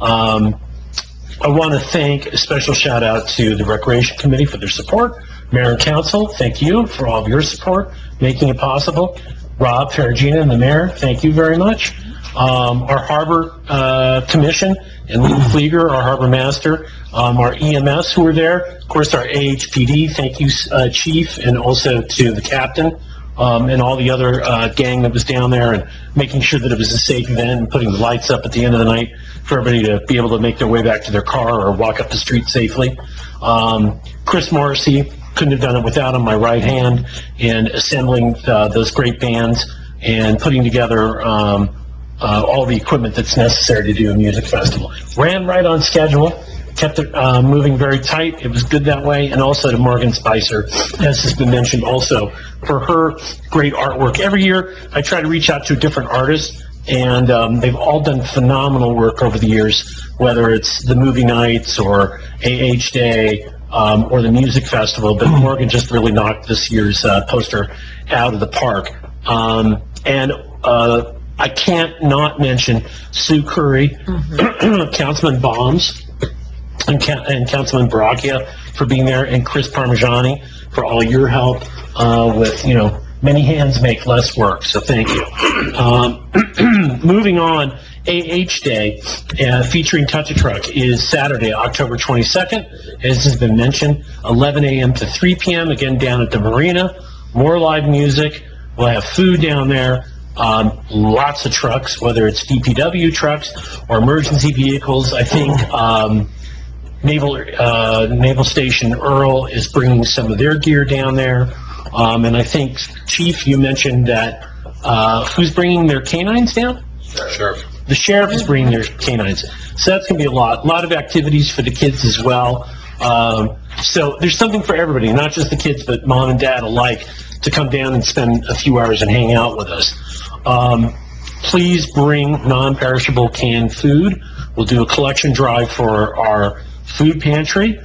I want to thank a special shout out to the Recreation Committee for their support. Mayor and Council, thank you for all of your support, making it possible. Rob, Faragina, and the Mayor, thank you very much. Our Harbor Commission and Lee Flieger, our Harbor Master, our EMS who were there, of course our AHPD, thank you Chief, and also to the Captain and all the other gang that was down there, and making sure that it was a safe event, and putting the lights up at the end of the night for everybody to be able to make their way back to their car or walk up the street safely. Chris Morrissey, couldn't have done it without him, my right hand, in assembling those great bands and putting together all the equipment that's necessary to do a music festival. Ran right on schedule, kept it moving very tight. It was good that way. And also to Morgan Spicer, as has been mentioned also, for her great artwork. Every year, I try to reach out to a different artist, and they've all done phenomenal work over the years, whether it's the movie nights or AH Day or the music festival. But Morgan just really knocked this year's poster out of the park. And I can't not mention Sue Curry, Councilman Bombs, and Councilman Baracchia for being there, and Chris Parmigiani for all your help with, many hands make less work, so thank you. Moving on, AH Day, featuring Touch a Truck, is Saturday, October 22nd, as has been mentioned, 11 a.m. to 3 p.m., again down at the marina. More live music. We'll have food down there. Lots of trucks, whether it's DPW trucks or emergency vehicles. I think Naval Station Earl is bringing some of their gear down there. And I think, Chief, you mentioned that, who's bringing their canines down? Sheriff. The sheriff is bringing their canines. So that's going to be a lot of activities for the kids as well. So there's something for everybody, not just the kids, but mom and dad alike, to come down and spend a few hours and hang out with us. Please bring non-perishable canned food. We'll do a collection drive for our food pantry.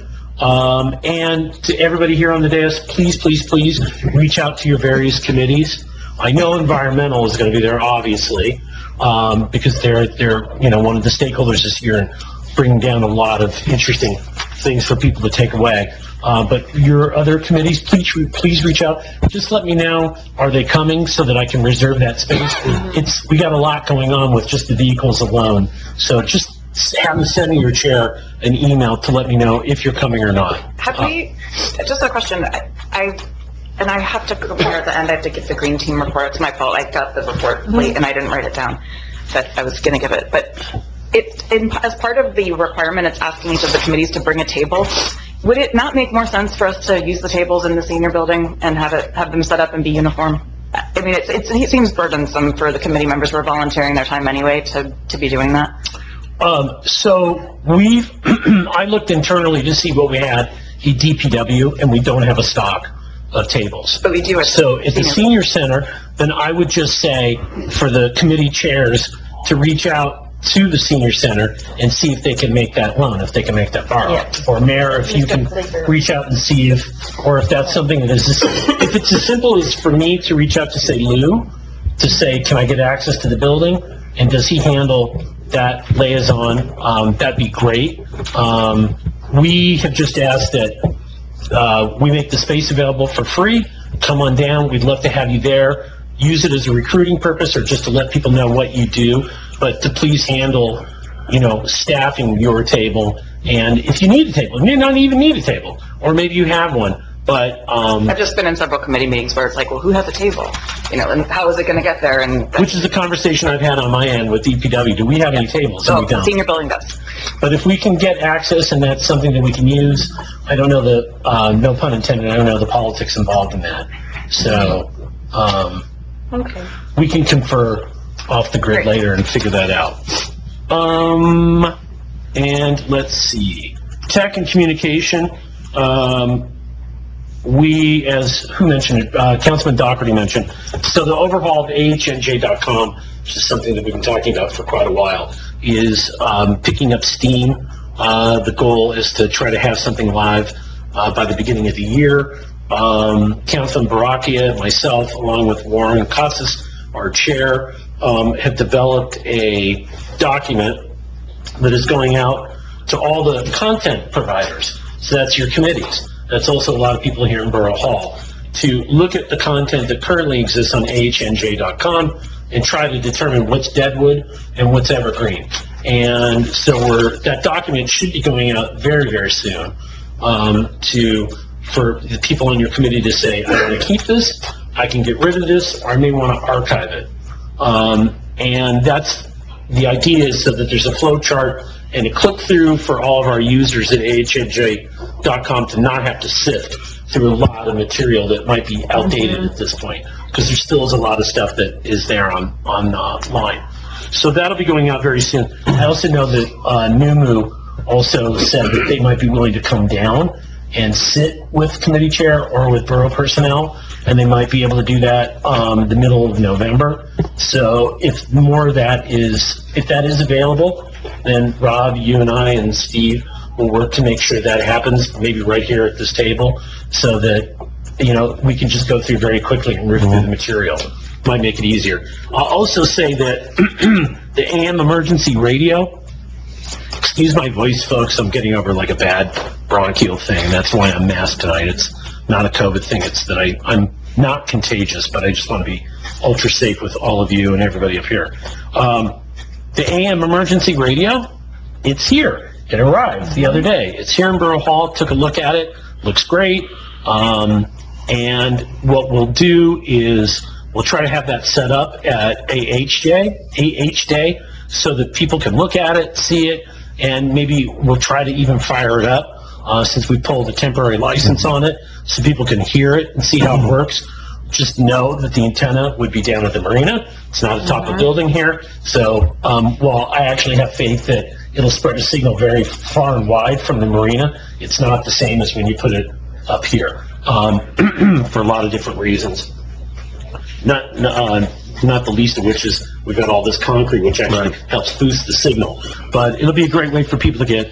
And to everybody here on the dais, please reach out to your various committees. I know environmental is going to be there, obviously, because they're one of the stakeholders this year and bringing down a lot of interesting things for people to take away. But your other committees, please reach out. Just let me know, are they coming, so that I can reserve that space. We got a lot going on with just the vehicles alone. So just have them send me your chair an email to let me know if you're coming or not. Just a question, I have to compare at the end, I have to give the green team report. It's my fault, I got the report late and I didn't write it down, but I was gonna give it. But as part of the requirement, it's asking each of the committees to bring a table. Would it not make more sense for us to use the tables in the senior building and have them set up and be uniform? I mean, it seems burdensome for the committee members who are volunteering their time anyway to be doing that. So I looked internally to see what we had at DPW, and we don't have a stock of tables. But we do. So at the senior center, then I would just say for the committee chairs to reach out to the senior center and see if they can make that loan, if they can make that borrow. Yeah. Or Mayor, if you can reach out and see if that's something that is, if it's as simple as for me to reach out to say Lou, to say, can I get access to the building? And does he handle that liaison? That'd be great. We have just asked that we make the space available for free. Come on down. We'd love to have you there. Use it as a recruiting purpose or just to let people know what you do, but to please handle, staffing your table. And if you need a table, you may not even need a table, or maybe you have one, but, I've just been in several committee meetings where it's like, well, who has a table? And how is it going to get there? And which is the conversation I've had on my end with DPW. Do we have any tables? And we don't. Senior building does. But if we can get access and that's something that we can use, I don't know no pun intended, I don't know the politics involved in that. So, Okay. we can confer off the grid later and figure that out. And let's see. Tech and communication, we, as who mentioned it, Councilman Doherty mentioned, so the overhaul of ahnj.com, which is something that we've been talking about for quite a while, is picking up steam. The goal is to try to have something live by the beginning of the year. Councilman Baracchia, myself, along with Warren Casas, our chair, have developed a document that is going out to all the content providers. So that's your committees. That's also a lot of people here in Borough Hall, to look at the content that currently exists on ahnj.com and try to determine what's Deadwood and what's Evergreen. And so that document should be going out very, very soon for the people on your committee to say, I want to keep this, I can get rid of this, or I may want to archive it. And that's, the idea is so that there's a flow chart and a click-through for all of our users at ahmj.com to not have to sift through a lot of material that might be outdated at this point, because there still is a lot of stuff that is there online. So that'll be going out very soon. I also know that NUMU also said that they might be willing to come down and sit with committee chair or with borough personnel, and they might be able to do that the middle of November. So if more of that is, if that is available, then Rob, you and I and Steve will work to make sure that happens, maybe right here at this table, so that, you know, we can just go through very quickly and rip through the material. Might make it easier. I'll also say that the AM emergency radio, excuse my voice, folks, I'm getting over like a bad bronchial thing. That's why I'm masked tonight. It's not a COVID thing. It's that I'm not contagious, but I just want to be ultra safe with all of you and everybody up here. The AM emergency radio, it's here. It arrived the other day. It's here in Borough Hall. Took a look at it. Looks great. And what we'll do is we'll try to have that set up at AH Day, so that people can look at it, see it, and maybe we'll try to even fire it up since we pulled a temporary license on it, so people can hear it and see how it works. Just know that the antenna would be down at the marina. It's not atop the building here. So while I actually have faith that it'll spread a signal very far and wide from the marina, it's not the same as when you put it up here for a lot of different reasons. Not the least of which is we've got all this concrete, which actually helps boost the signal. But it'll be a great way for people to get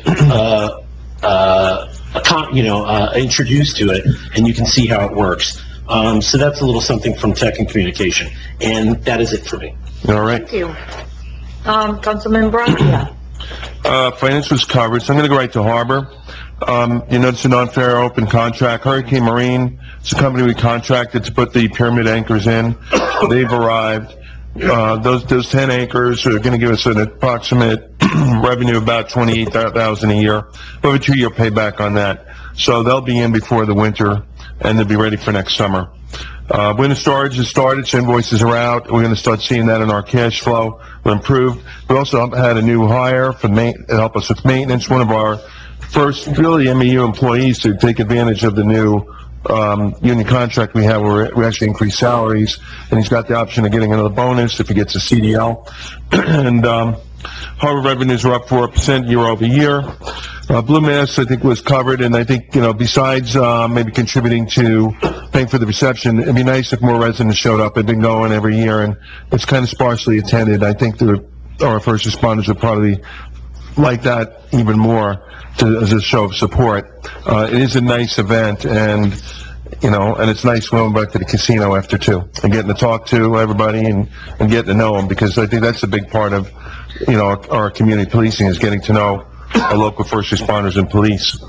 introduced to it, and you can see how it works. So that's a little something from Tech and Communication, and that is it for me. All right. Thank you. Councilman Braga. Financials covered, so I'm going to go right to Harbor. You notice an unfair open contract. Hurricane Marine, it's a company we contracted to put the pyramid anchors in. They've arrived. Those 10 anchors are going to give us an approximate revenue of about $28,000 a year. We have a 2-year payback on that. So they'll be in before the winter, and they'll be ready for next summer. Winter storage has started, so invoices are out. We're going to start seeing that in our cash flow. We're improved. We also had a new hire to help us with maintenance. One of our first really MEU employees to take advantage of the new union contract we have, where we actually increase salaries, and he's got the option of getting another bonus if he gets a CDL. And Harbor revenues are up 4% year over year. Blue Mass, I think, was covered, and I think, you know, besides maybe contributing to paying for the reception, it'd be nice if more residents showed up. They've been going every year, and it's kind of sparsely attended. I think our first responders would probably like that even more as a show of support. It is a nice event, and you know, and it's nice going back to the casino after 2 and getting to talk to everybody and getting to know them, because I think that's a big part of, you know, our community policing, is getting to know our local first responders and police.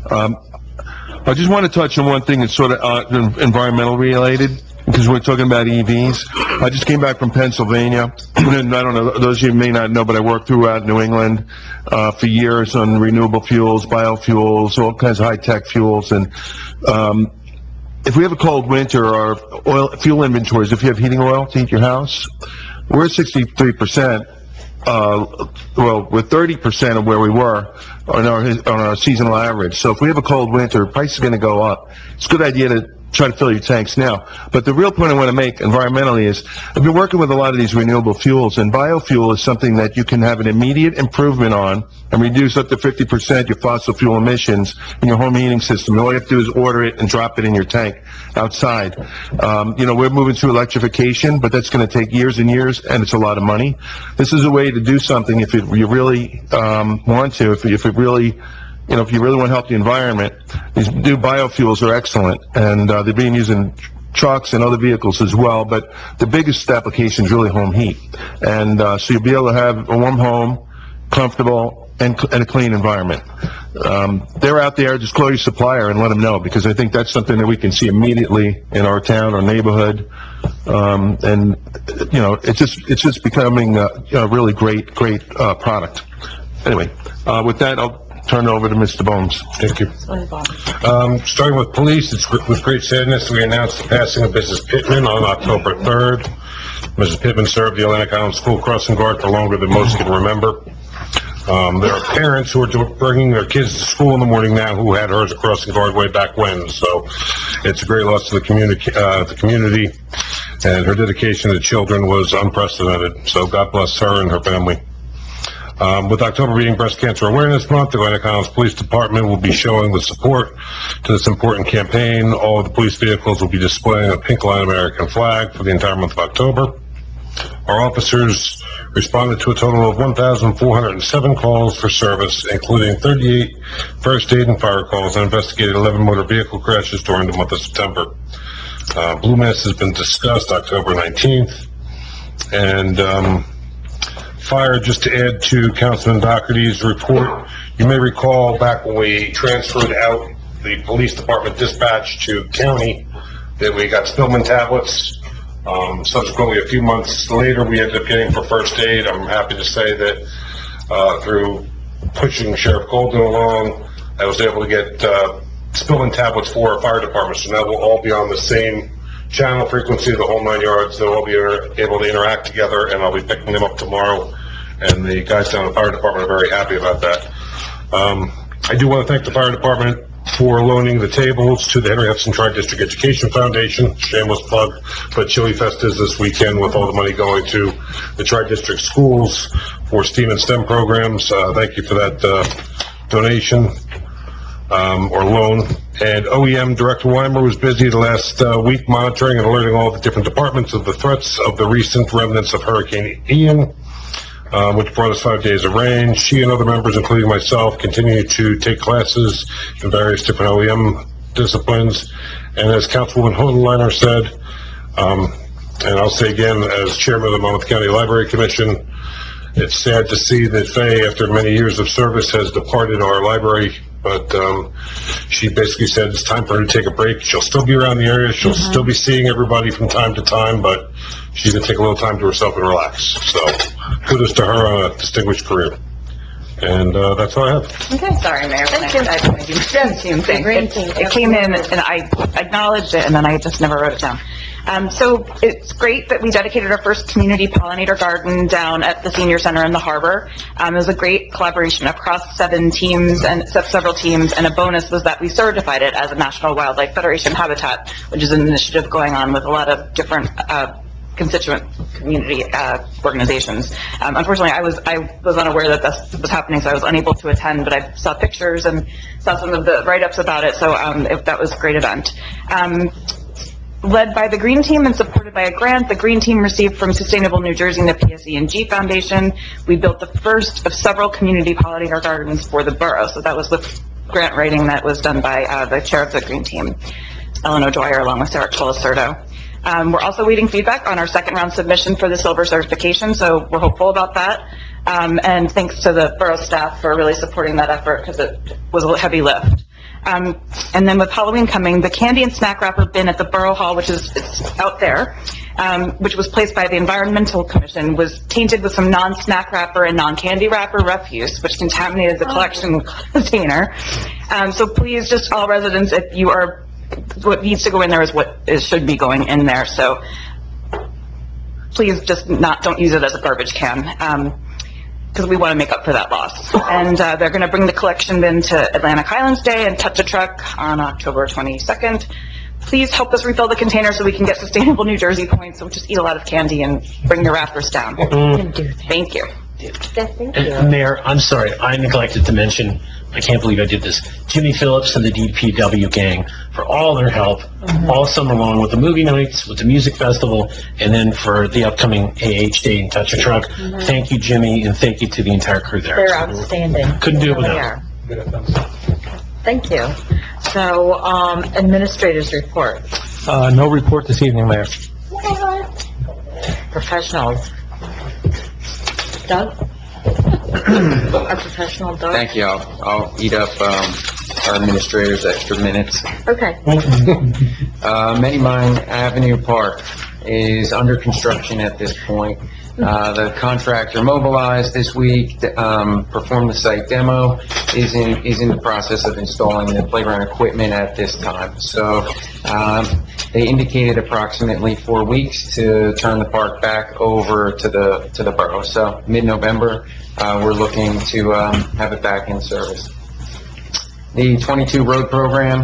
I just want to touch on one thing that's sort of environmental related, because we're talking about EVs. I just came back from Pennsylvania, and I don't know, those of you may not know, but I worked throughout New England for years on renewable fuels, biofuels, all kinds of high-tech fuels, and if we have a cold winter, our fuel inventories, if you have heating oil to heat your house, we're at 63%. Well, we're 30% of where we were on our seasonal average. So if we have a cold winter, price is going to go up. It's a good idea to try to fill your tanks now. But the real point I want to make environmentally is, I've been working with a lot of these renewable fuels, and biofuel is something that you can have an immediate improvement on and reduce up to 50% your fossil fuel emissions in your home heating system. And all you have to do is order it and drop it in your tank outside. You know, we're moving to electrification, but that's going to take years and years, and it's a lot of money. This is a way to do something if you really want to, if it really, you know, if you really want to help the environment. These new biofuels are excellent, and they're being used in trucks and other vehicles as well, but the biggest application is really home heat. And so you'll be able to have a warm home, comfortable, and a clean environment. They're out there. Just call your supplier and let them know, because I think that's something that we can see immediately in our town or neighborhood. And, you know, it's just becoming a really great product. Anyway, with that, I'll turn it over to Mr. Bones. Thank you. Starting with police, it's with great sadness we announced the passing of Mrs. Pittman on October 3rd. Mrs. Pittman served the Atlantic Island School Crossing Guard for longer than most can remember. There are parents who are bringing their kids to school in the morning now who had her as a crossing guard way back when, so it's a great loss to the community, and her dedication to children was unprecedented, so God bless her and her family. With October being Breast Cancer Awareness Month, the Atlantic Islands Police Department will be showing the support to this important campaign. All of the police vehicles will be displaying a pink line American flag for the entire month of October. Our officers responded to a total of 1,407 calls for service, including 38 first aid and fire calls, and investigated 11 motor vehicle crashes during the month of September. Blue Mass has been discussed October 19th, and fire, just to add to Councilman Doherty's report, you may recall back when we transferred out the police department dispatch to county that we got Spillman tablets. Subsequently, a few months later, we ended up getting for first aid. I'm happy to say that through pushing Sheriff Golden along, I was able to get Spillman tablets for our fire department. So now we'll all be on the same channel frequency, the whole 9 yards. They'll all be able to interact together, and I'll be picking them up tomorrow. And the guys down at the fire department are very happy about that. I do want to thank the fire department for loaning the tables to the Henry Hudson Tri-District Education Foundation. Shameless plug, but Chili Fest is this weekend with all the money going to the Tri-District schools for STEAM and STEM programs. Thank you for that donation or loan. And OEM Director Weimer was busy the last week monitoring and alerting all the different departments of the threats of the recent remnants of Hurricane Ian, which brought us 5 days of rain. She and other members, including myself, continue to take classes in various different OEM disciplines. And as Councilwoman Hohenleiner said, and I'll say again, as chairman of the Monmouth County Library Commission, it's sad to see that Faye, after many years of service, has departed our library. But she basically said it's time for her to take a break. She'll still be around the area. She'll still be seeing everybody from time to time, but she's going to take a little time to herself and relax. So kudos to her on a distinguished career. And that's all I have. Okay, sorry, Mayor. Thank you. I do the same thing. It came in, and I acknowledged it, and then I just never wrote it down. So it's great that we dedicated our first community pollinator garden down at the senior center in the harbor. It was a great collaboration across several teams, and a bonus was that we certified it as a National Wildlife Federation habitat, which is an initiative going on with a lot of different constituent community organizations. Unfortunately, I was unaware that this was happening, so I was unable to attend, but I saw pictures and saw some of the write-ups about it, so that was a great event. Led by the Green Team and supported by a grant, the Green Team received from Sustainable New Jersey and the PSE&G Foundation. We built the first of several community pollinator gardens for the borough, so that was with grant writing that was done by the chair of the Green Team, Ellen O'Dwyer, along with Sarah Colasurdo. We're also waiting feedback on our second round submission for the silver certification, so we're hopeful about that. And thanks to the borough staff for really supporting that effort because it was a heavy lift. And then with Halloween coming, the candy and snack wrapper bin at the Borough Hall, it's out there, which was placed by the Environmental Commission, was tainted with some non-snack wrapper and non-candy wrapper refuse, which contaminated the collection container. So please, just all residents, if you are, what needs to go in there is what should be going in there. So please just don't use it as a garbage can. Because we want to make up for that loss. And they're going to bring the collection bin to Atlantic Highlands Day and touch a truck on October 22nd. Please help us refill the container so we can get Sustainable New Jersey points, so just eat a lot of candy and bring your wrappers down. Thank you. And Mayor, I'm sorry, I neglected to mention, I can't believe I did this, Jimmy Phillips and the DPW gang for all their help all summer long with the movie nights, with the music festival, and then for the upcoming AH Day and Touch a Truck. Thank you, Jimmy, and thank you to the entire crew there. They're outstanding. Couldn't do it without them. Thank you. So, administrators report. No report this evening, Mayor. Professionals. Doug? Our professional Doug? Thank you. I'll eat up our administrators extra minutes. Okay. Many Avenue Park is under construction at this point. The contractor mobilized this week, performed the site demo, is in the process of installing the playground equipment at this time. So, they indicated approximately 4 weeks to turn the park back over to the borough. So, mid-November, we're looking to, have it back in service. The 22 road program,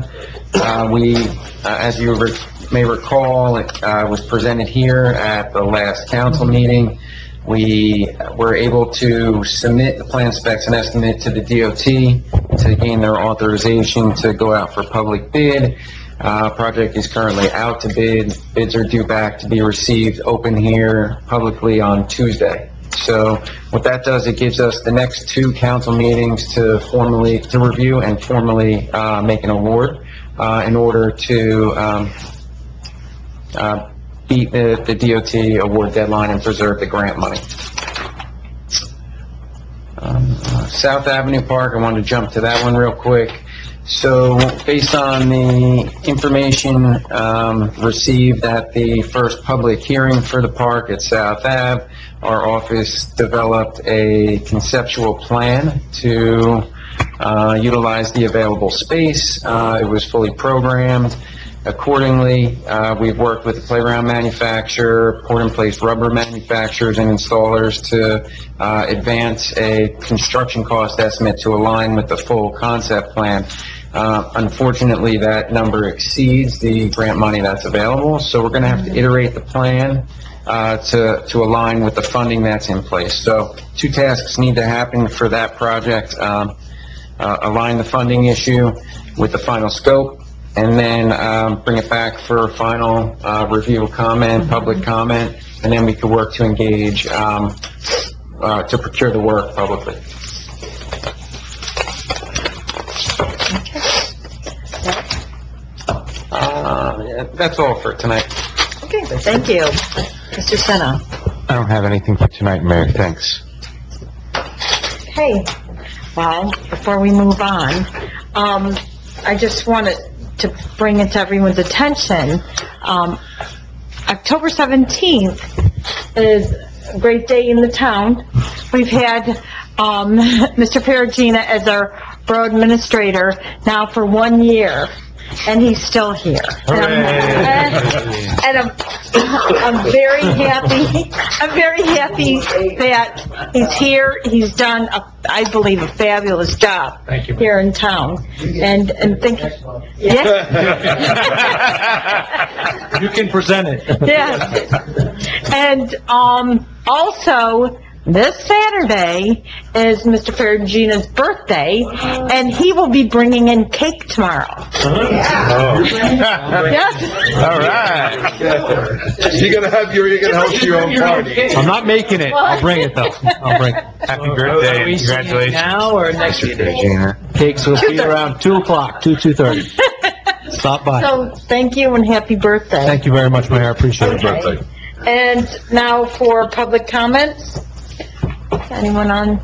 as you may recall, it was presented here at the last council meeting. We were able to submit the plan specs and estimate to the DOT to gain their authorization to go out for public bid. Project is currently out to bid. Bids are due back to be received open here publicly on Tuesday. So what that does, it gives us the next 2 council meetings to review and formally make an award in order to beat the DOT award deadline and preserve the grant money. South Avenue Park, I wanted to jump to that one real quick. So based on the information received at the first public hearing for the park at South Ave, our office developed a conceptual plan to utilize the available space. It was fully programmed. Accordingly, we've worked with the playground manufacturer, port-in-place rubber manufacturers and installers to advance a construction cost estimate to align with the full concept plan. Unfortunately, that number exceeds the grant money that's available, so we're going to have to iterate the plan to align with the funding that's in place. So 2 tasks need to happen for that project. Align the funding issue with the final scope, and then bring it back for final review, comment, public comment, and then we could work to engage to procure the work publicly. That's all for tonight. Okay, thank you. Mr. Senna. I don't have anything for tonight, Mayor, thanks. Okay, well, before we move on, I just wanted to bring it to everyone's attention. October 17th is a great day in the town. We've had Mr. Perugina as our borough administrator now for 1 year, and he's still here. And I'm very happy. I'm very happy that he's here. He's done, I believe, a fabulous job here in town. And think, yeah. You can present it. Yeah. And also, this Saturday is Mr. Perugina's birthday, and he will be bringing in cake tomorrow. Yes. All right. You're gonna host your own party. I'm not making it. I'll bring it, though. I'll bring it. Happy birthday and congratulations. Now or next Mr. year? Perugina. Cakes will be around 2 o'clock, 2:30. Stop by. So, thank you and happy birthday. Thank you very much, Mayor. I appreciate it. Okay. And now for public comments. Anyone on?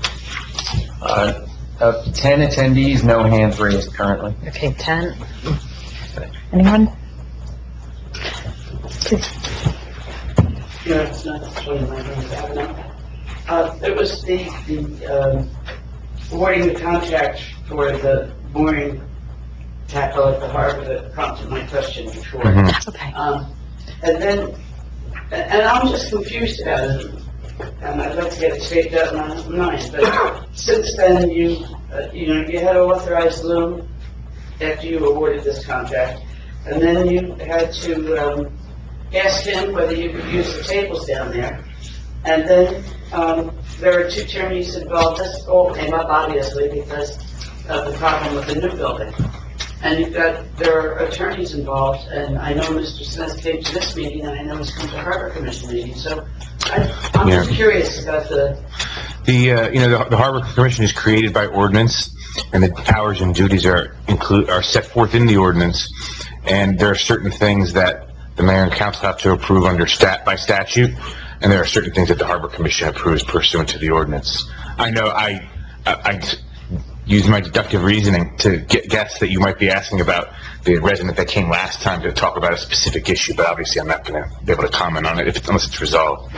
10 attendees, no hands raised currently. Okay, 10. Anyone? Please. Yeah, it's not 29 minutes out now. It was the awarding the contract for the mooring tackle at the harbor that prompted my question before. Okay. And then, and I'm just confused about it, and I'd like to get it straightened out in my mind, but since then, you had to authorize loom after you awarded this contract, and then you had to ask him whether you could use the tables down there, and then there are 2 attorneys involved. This all came up obviously because of the problem with the new building. And there are attorneys involved, and I know Mr. Smith came to this meeting, and I know he's come to Harbor Commission meeting, so I'm just curious about the Harbor Commission is created by ordinance, and the powers and duties are set forth in the ordinance, and there are certain things that the mayor and council have to approve by statute, and there are certain things that the Harbor Commission approves pursuant to the ordinance. I know use my deductive reasoning to guess that you might be asking about the resident that came last time to talk about a specific issue, but obviously I'm not going to be able to comment on it unless it's resolved.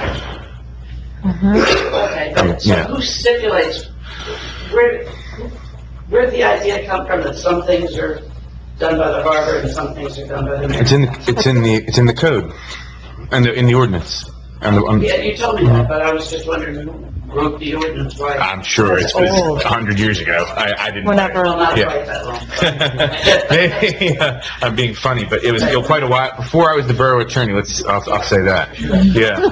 Okay, so who stipulates, where'd the idea come from that some things are done by the harbor and some things are done by the mayor? It's in the code and in the ordinance. Yeah, you told me that, but I was just wondering who wrote the ordinance, why? I'm sure it's 100 years ago. I didn't. Whenever. Well, not Yeah. quite that long. I'm being funny, but it was quite a while before I was the borough attorney. I'll say that. Yeah.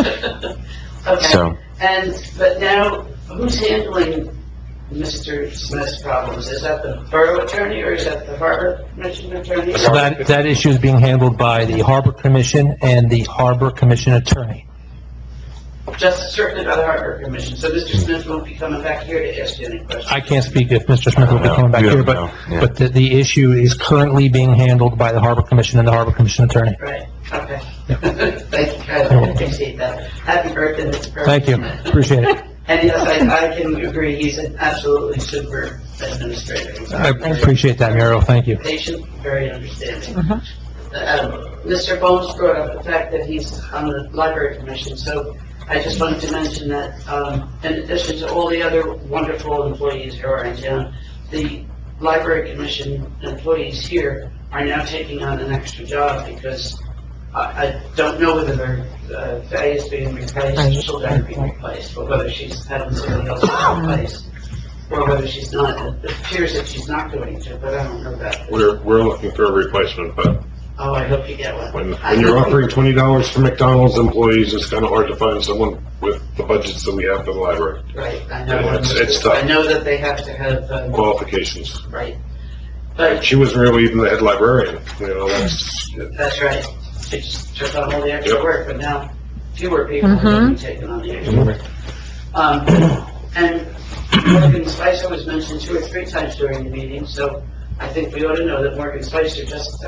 Okay, So. but now, who's handling Mr. Smith's problems? Is that the borough attorney or is that the harbor commission attorney? So that issue is being handled by the Harbor Commission and the Harbor Commission attorney. Just strictly by the harbor commission, so Mr. Smith won't be coming back here to ask you any questions? I can't speak if Mr. Smith will be coming back here, but the issue is currently being handled by the Harbor Commission and the Harbor Commission attorney. Right, okay. Thank you, guys, I appreciate that. Happy birthday, Mr. President. Thank you, appreciate it. And yes, I can agree, he's an absolutely super administrator. He's I appreciate that, Muriel, thank you. patient, very understanding. Mr. Bones brought up the fact that he's on the library commission, so I just wanted to mention that, in addition to all the other wonderful employees who are in town, the library commission employees here are now taking on an extra job because I don't know whether their Faye is being replaced, she'll never be replaced, but whether she's having somebody else replaced, or whether she's not. It appears that she's not going to, but I don't know that. We're looking for a replacement, but Oh, I hope you get one. when you're offering $20 for McDonald's employees, it's kind of hard to find someone with the budgets that we have for the library. Right, I know. It's tough. I know that they have to have, Qualifications. right. But, She wasn't really even the head librarian, that's right. She just took on all the extra Yep. work, but now fewer people are going to be taking on the extra work. And Morgan Spicer was mentioned 2 or 3 times during the meeting, so I think we ought to know that Morgan Spicer just,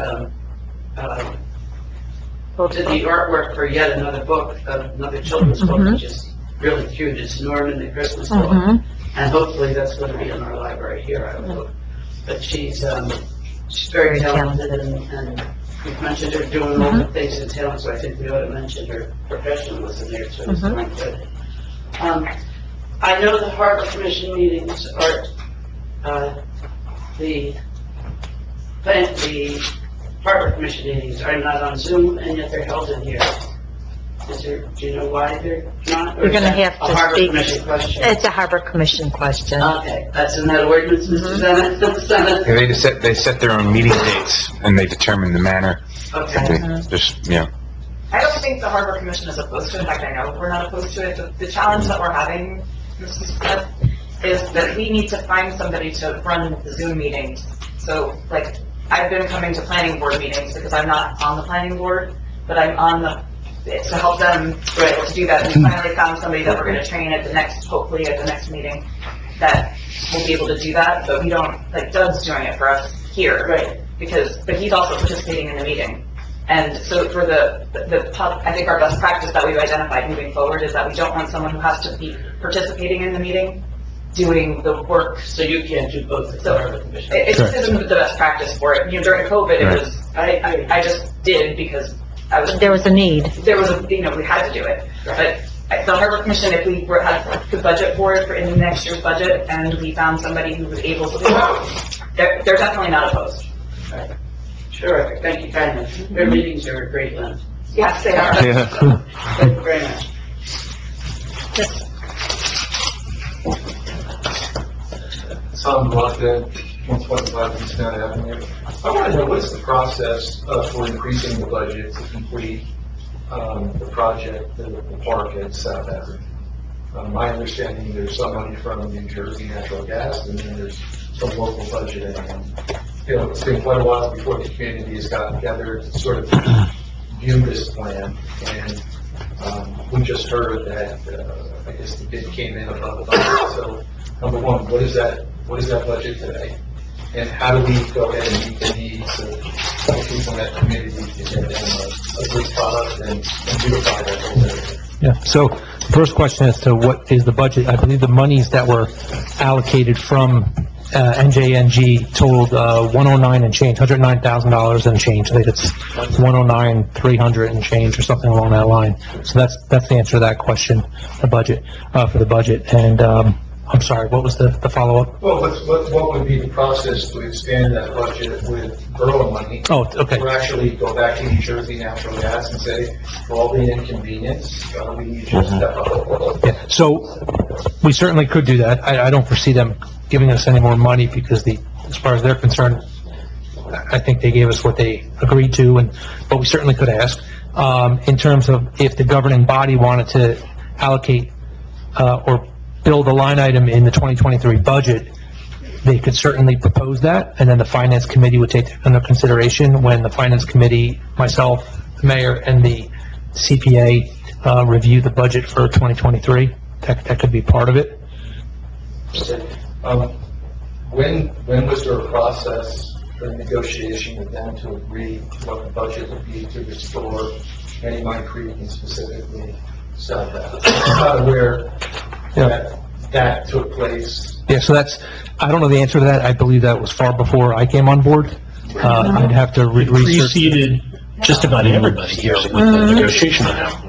did the artwork for yet another book, another children's book, which is really cute. It's Norman the Christmas book. And hopefully that's going to be in our library here, I would hope. But she's very talented and we've mentioned her doing all the things in town, so I think we ought to mention her professionalism there too. It's going good. I know the Harbor Commission meetings are, the Harbor Commission meetings are not on Zoom, and yet they're held in here. Do you know why they're not? Or You're is gonna that have a to Harbor speak. Commission question? It's a Harbor Commission question. Okay, that's in that ordinance, Mr. Senate? They set their own meeting dates and they determine the manner. Okay. I don't think the Harbor Commission is opposed to it. In fact, I know we're not opposed to it. The challenge that we're having, Mrs. Smith, is that we need to find somebody to run the Zoom meetings. So, like, I've been coming to planning board meetings because I'm not on the planning board, but I'm on to help them be able to do that. We finally found somebody that we're going to train hopefully at the next meeting, that will be able to do that. But we don't, like, Doug's doing it for us here. Right. But he's also participating in the meeting. And so for I think our best practice that we've identified moving forward is that we don't want someone who has to be participating in the meeting, doing the work. So you can't do both at the Harbor Commission? It just isn't the best practice for it. During COVID, it was, I just did because There was a need. There was we had to do it. But the Harbor Commission, if we had the budget for it in next year's budget, and we found somebody who was able to do it, they're definitely not opposed. Right. Sure, thank you kindly. Their meetings are a great length. Yes, they are. Thank you very much. Tom Bluffton, 125 East Mount Avenue. I want to know, what's the process for increasing the budget to complete the project, the park at South Avenue? My understanding, there's some money from New Jersey Natural Gas, and then there's some local budgeting. And, it's been quite a while before the community has gotten together to sort of view this plan. And we just heard that, I guess the bid came in above the budget. So, number one, what is that budget today? And how do we go ahead and meet the needs of the people in that community to get them a good product and beautify that whole area? Yeah, so the first question as to what is the budget, I believe the monies that were allocated from NJNG totaled 109 and change, $109,000 and change. I think it's 109,300 and change or something along that line. So that's the answer to that question, the budget, for the budget. And I'm sorry, what was the follow-up? Well, what would be the process to expand that budget with borough money? Oh, okay. Or actually go back to New Jersey Natural Gas and say, for all the inconvenience, we need you to step up. Yeah, so we certainly could do that. I don't foresee them giving us any more money because as far as they're concerned, I think they gave us what they agreed to, but we certainly could ask. In terms of if the governing body wanted to allocate, or build a line item in the 2023 budget, they could certainly propose that, and then the finance committee would take that under consideration when the finance committee, myself, the mayor, and the CPA review the budget for 2023. That could be part of it. When was there a process for negotiation with them to agree what the budget would be to restore Many Mine Creek and specifically South Ave? I'm not aware that took place. Yeah, so I don't know the answer to that. I believe that was far before I came on board. I'd have to It research. preceded just about everybody here with the negotiation on that.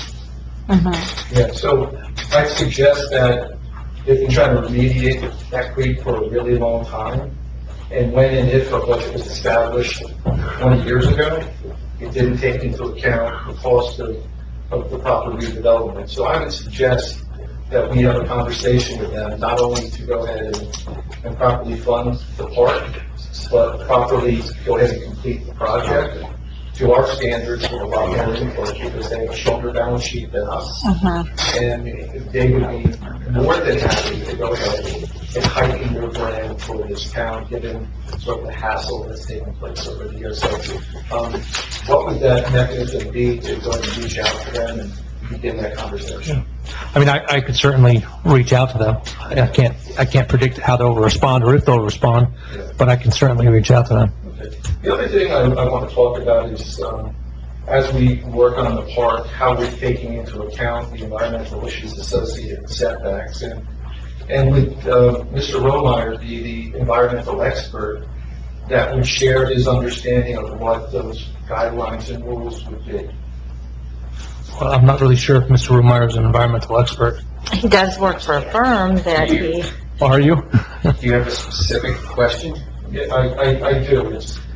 Yeah, so I suggest that they've been trying to remediate that creek for a really long time. And when and if a budget was established 20 years ago, it didn't take into account the cost of the proper redevelopment. So I would suggest that we have a conversation with them, not only to go ahead and properly fund the park, but properly go ahead and complete the project to our standards with a lot more input because they have a stronger balance sheet than us. And they would be more than happy to go ahead and heighten their brand for this town, given sort of the hassle that's taken place over the years. So, what would that mechanism be to go and reach out to them and begin that conversation? I mean, I could certainly reach out to them. I can't predict how they'll respond or if they'll respond, but I can certainly reach out to them. Okay. The other thing I want to talk about is, as we work on the park, how we're taking into account the environmental issues associated with setbacks. And would Mr. Romeyer be the environmental expert that would share his understanding of what those guidelines and rules would be? Well, I'm not really sure if Mr. Romeyer is an environmental expert. He does work for a firm that he... Are you? Do you have a specific question? Yeah, I do.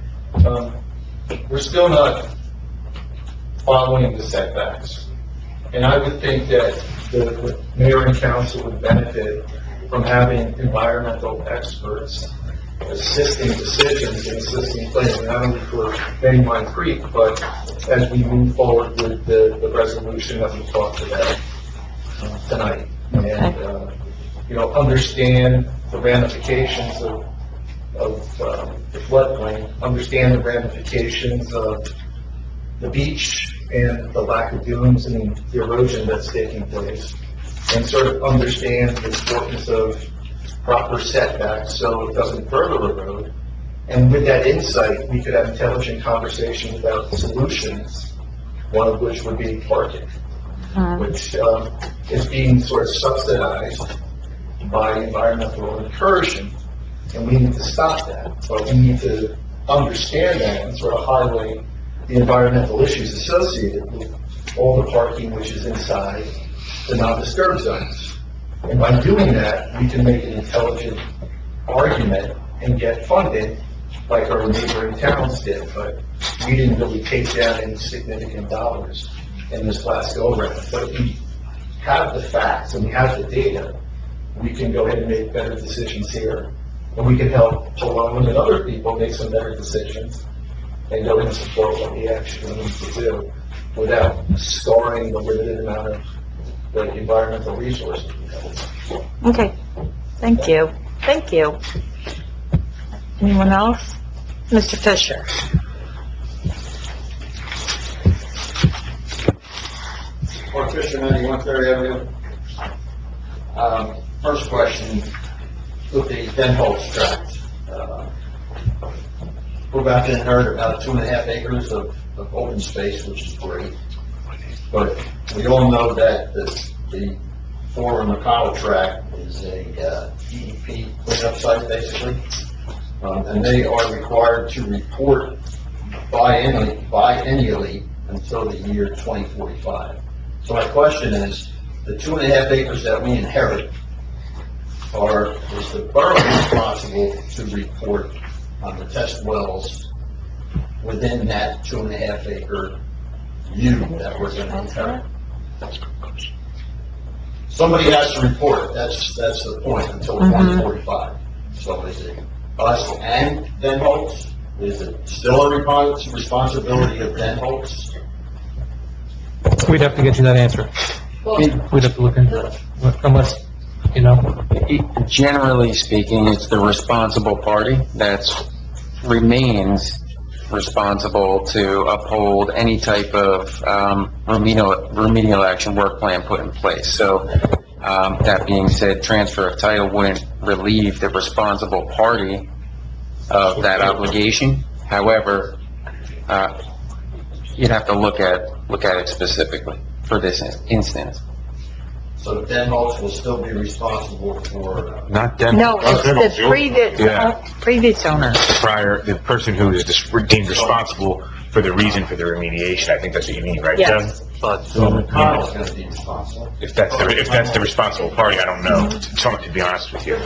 We're still not following the setbacks. And I would think that the mayor and council would benefit from having environmental experts assisting decisions and assisting planning, not only for Many Mine Creek, but as we move forward with the resolution that we talked about tonight. And, understand the ramifications of the floodplain, understand the ramifications of the beach and the lack of dunes and the erosion that's taking place, and sort of understand the importance of proper setbacks so it doesn't further erode. And with that insight, we could have intelligent conversations about solutions, one of which would be parking, which is being sort of subsidized by environmental incursion, and we need to stop that. But we need to understand that and sort of highlight the environmental issues associated with all the parking which is inside the non-disturb zones. And by doing that, we can make an intelligent argument and get funding like our neighboring towns did, but we didn't really take down any significant dollars in this last go-around. But if we have the facts and we have the data, we can go ahead and make better decisions here. And we can help Palone and other people make some better decisions and go ahead and support what we actually need to do without scarring the limited amount of environmental resources we have. Okay, thank you. Thank you. Anyone else? Mr. Fisher? Mark Fisher, 91 Ferry Avenue. First question, with the Den Holtz tract. We're about to inherit about 2.5 acres of open space, which is great. But we all know that the former McConnell track is a DEP cleanup site, basically. And they are required to report biennially until the year 2045. So my question is, the 2.5 acres that we inherit is the borough responsible to report on the test wells within that 2.5 acre unit that we're going to inherit? Somebody has to report it. That's the point until 2045. So is it us and Den Holtz? Is it still a responsibility of Den Holtz? We'd have to get you that answer. We'd have to look into it, unless, you know. Generally speaking, it's the responsible party that remains responsible to uphold any type of remedial action work plan put in place. So that being said, transfer of title wouldn't relieve the responsible party of that obligation. However, you'd have to look at it specifically for this instance. So Den Holtz will still be responsible for... Not Den No, Holtz. it's the previous owner. The person who is deemed responsible for the reason for the remediation. I think that's what you mean, right, Doug? Yes. But, McConnell's going to be responsible. If that's the responsible party, I don't know. To be honest with you.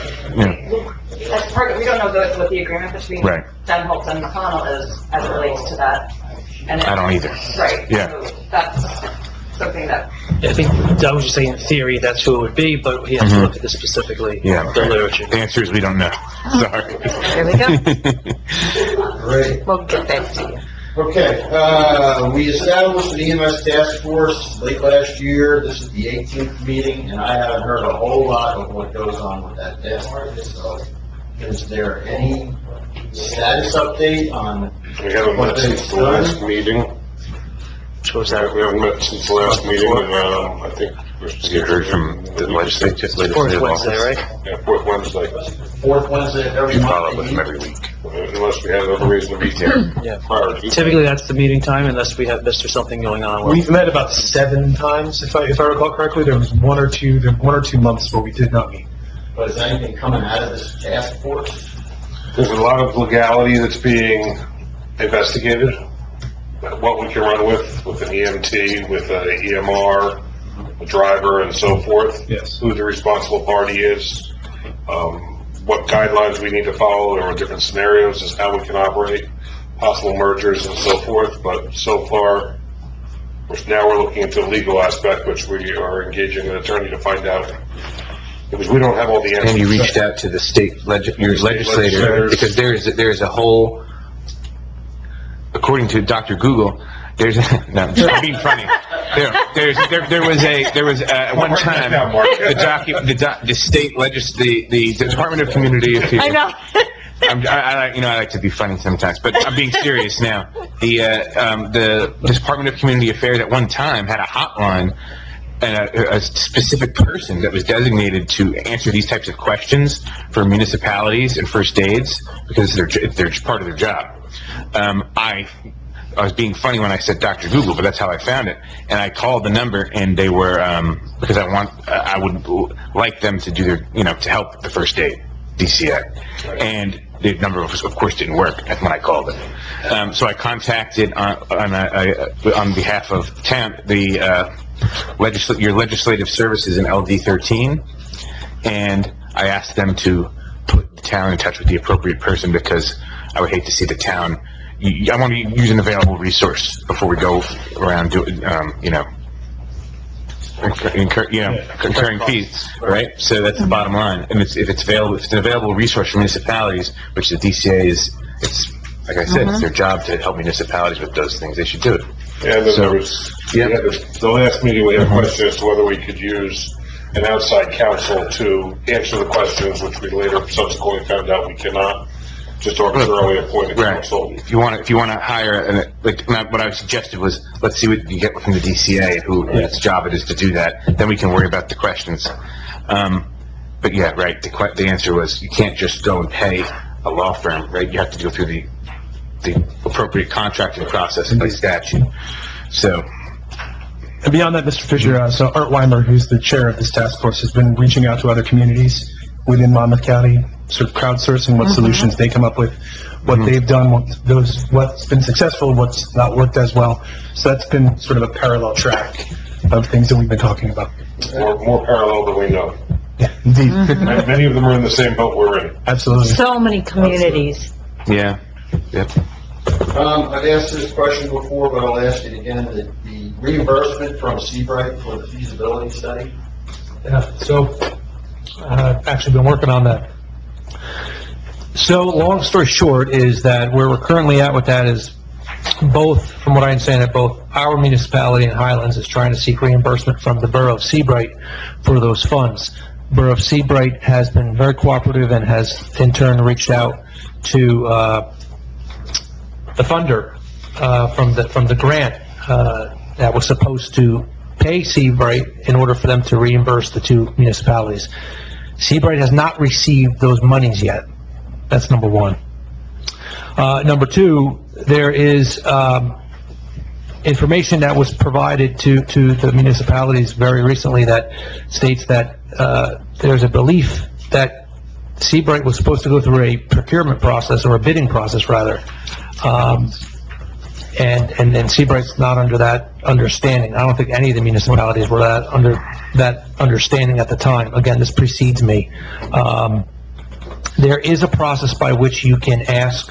As part of, we don't know what the agreement between Right. Den Holtz and McConnell is as it relates to that. And I don't either. Right. Yeah. So that's something that, I think Doug was just saying in theory that's who it would be, but he has to look at this specifically, Yeah. the literature. The answer is we don't know. Sorry. There we go. Great. We'll get back to you. Okay, we established an EMS task force late last year. This is the 18th meeting, and I haven't heard a whole lot of what goes on with that task force. So, is there any status update on We haven't met since the last meeting. Which was that? We haven't met since the last meeting, and I think we're supposed to You get heard from the legislative Fourth Wednesday, office. right? Yeah, fourth Wednesday, fourth Wednesday of every You month? follow up with them every week. unless we have another reason to meet there Yeah. prior to. Typically, that's the meeting time unless we have missed or something going on. We've met about 7 times, if I recall correctly. There was one or two months where we did not meet. But is anything coming out of this task force? There's a lot of legality that's being investigated. What we can run with an EMT, with a EMR, a driver, and so forth. Yes. Who the responsible party is, what guidelines we need to follow. There are different scenarios as how we can operate, possible mergers and so forth. But so far, now we're looking into the legal aspect, which we are engaging an attorney to find out. Because we don't have all the answers. And you reached out to the your legislator, because there's a whole, according to Dr. Google, there's, no, I'm being funny. There was at one time, the Department of Community Affairs. I know. I like to be funny sometimes, but I'm being serious now. The Department of Community Affairs at one time had a hotline and a specific person that was designated to answer these types of questions for municipalities and first aids, because they're part of their job. I was being funny when I said Dr. Google, but that's how I found it. And I called the number, and they were, because I would like them to do their, to help the first aid, DCA. And the number, of course, didn't work when I called it. So I contacted on behalf of town, your legislative services in LD 13, and I asked them to put the town in touch with the appropriate person, because I would hate to see the town. I want to use an available resource before we go around doing, incurring fees, right? So that's the bottom line. And if it's an available resource for municipalities, which the DCA is, it's, like I said, it's their job to help municipalities with those things. They should do it. Yeah, and then there was, the last meeting, we had a question as to whether we could use an outside counsel to answer the questions, which we later subsequently found out we cannot. Just arbitrarily appointed counsel. If you want to hire, what I suggested was, let's see what you get from the DCA, whose job it is to do that. Then we can worry about the questions. But yeah, right. The answer was, you can't just go and pay a law firm, right? You have to go through the appropriate contracting process by statute. So, And beyond that, Mr. Fisher, so Art Weimer, who's the chair of this task force, has been reaching out to other communities within Monmouth County, sort of crowdsourcing what solutions they come up with, what they've done, what's been successful, what's not worked as well. So that's been sort of a parallel track of things that we've been talking about. More parallel than we know. Yeah, indeed. Many of them are in the same boat we're in. Absolutely. So many communities. Yeah. Yep. I've asked this question before, but I'll ask it again, the reimbursement from Seabright for the feasibility study? Yeah, so, I've actually been working on that. So, long story short is that where we're currently at with that is both, from what I understand, that both our municipality and Highlands is trying to seek reimbursement from the Borough of Seabright for those funds. Borough of Seabright has been very cooperative and has in turn reached out to the funder from the grant that was supposed to pay Seabright in order for them to reimburse the two municipalities. Seabright has not received those monies yet. That's number one. Number two, there is information that was provided to the municipalities very recently that states that there's a belief that Seabright was supposed to go through a procurement process, or a bidding process, rather. And Seabright's not under that understanding. I don't think any of the municipalities were under that understanding at the time. Again, this precedes me. There is a process by which you can ask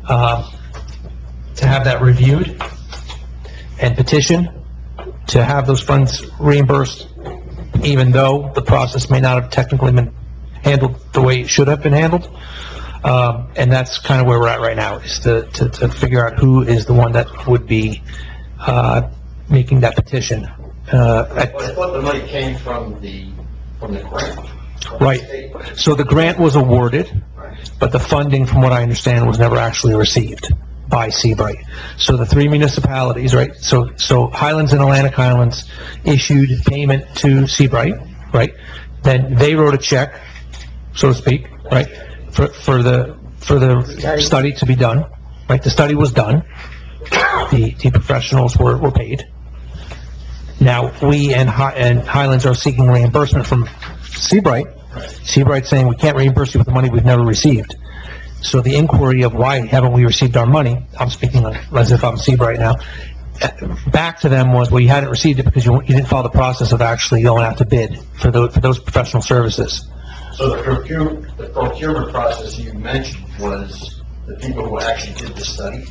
to have that reviewed and petition to have those funds reimbursed, even though the process may not have technically been handled the way it should have been handled. And that's kind of where we're at right now, is to figure out who is the one that would be making that petition. I thought the money came from the grant. Right. So the grant was awarded, but the funding, from what I understand, was never actually received by Seabright. So the three municipalities, right, so Highlands and Atlantic Highlands issued payment to Seabright, right? Then they wrote a check, so to speak, right, for the study to be done, right? The study was done. The professionals were paid. Now, we and Highlands are seeking reimbursement from Seabright. Seabright's saying we can't reimburse you with the money we've never received. So the inquiry of why haven't we received our money, I'm speaking as if I'm Seabright now, back to them was, well, you hadn't received it because you didn't follow the process of actually going out to bid for those professional services. So the procurement process you mentioned was the people who actually did the study?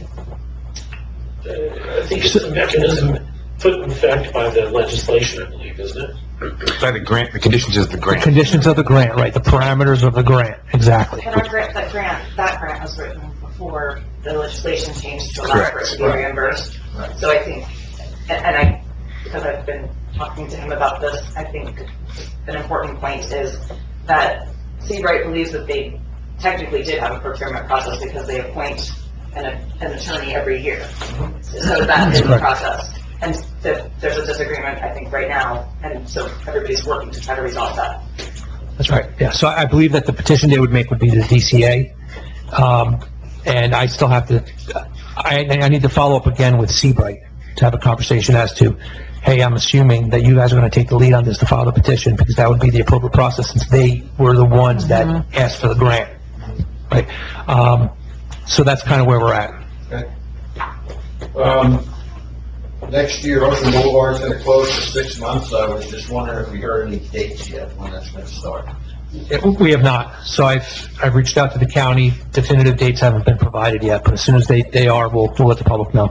I think it's a mechanism put in effect by the legislation, I believe, isn't it? By the grant, the conditions of the grant. The conditions of the grant, right, the parameters of the grant, exactly. And our grant, that grant was written before the legislation changed to allow for it to be reimbursed. So I think, because I've been talking to him about this, I think an important point is that Seabright believes that they technically did have a procurement process because they appoint an attorney every year. So that is the process. And there's a disagreement, I think, right now, and so everybody's working to try to resolve that. That's right, yeah. So I believe that the petition they would make would be the DCA. And I still have to, I need to follow up again with Seabright to have a conversation as to, hey, I'm assuming that you guys are going to take the lead on this to file the petition, because that would be the appropriate process since they were the ones that asked for the grant, right? So that's kind of where we're at. Okay. Next year, Ocean Boulevard's going to close for 6 months. I was just wondering if we heard any dates yet when that's going to start. We have not. So I've reached out to the county. Definitive dates haven't been provided yet, but as soon as they are, we'll let the public know.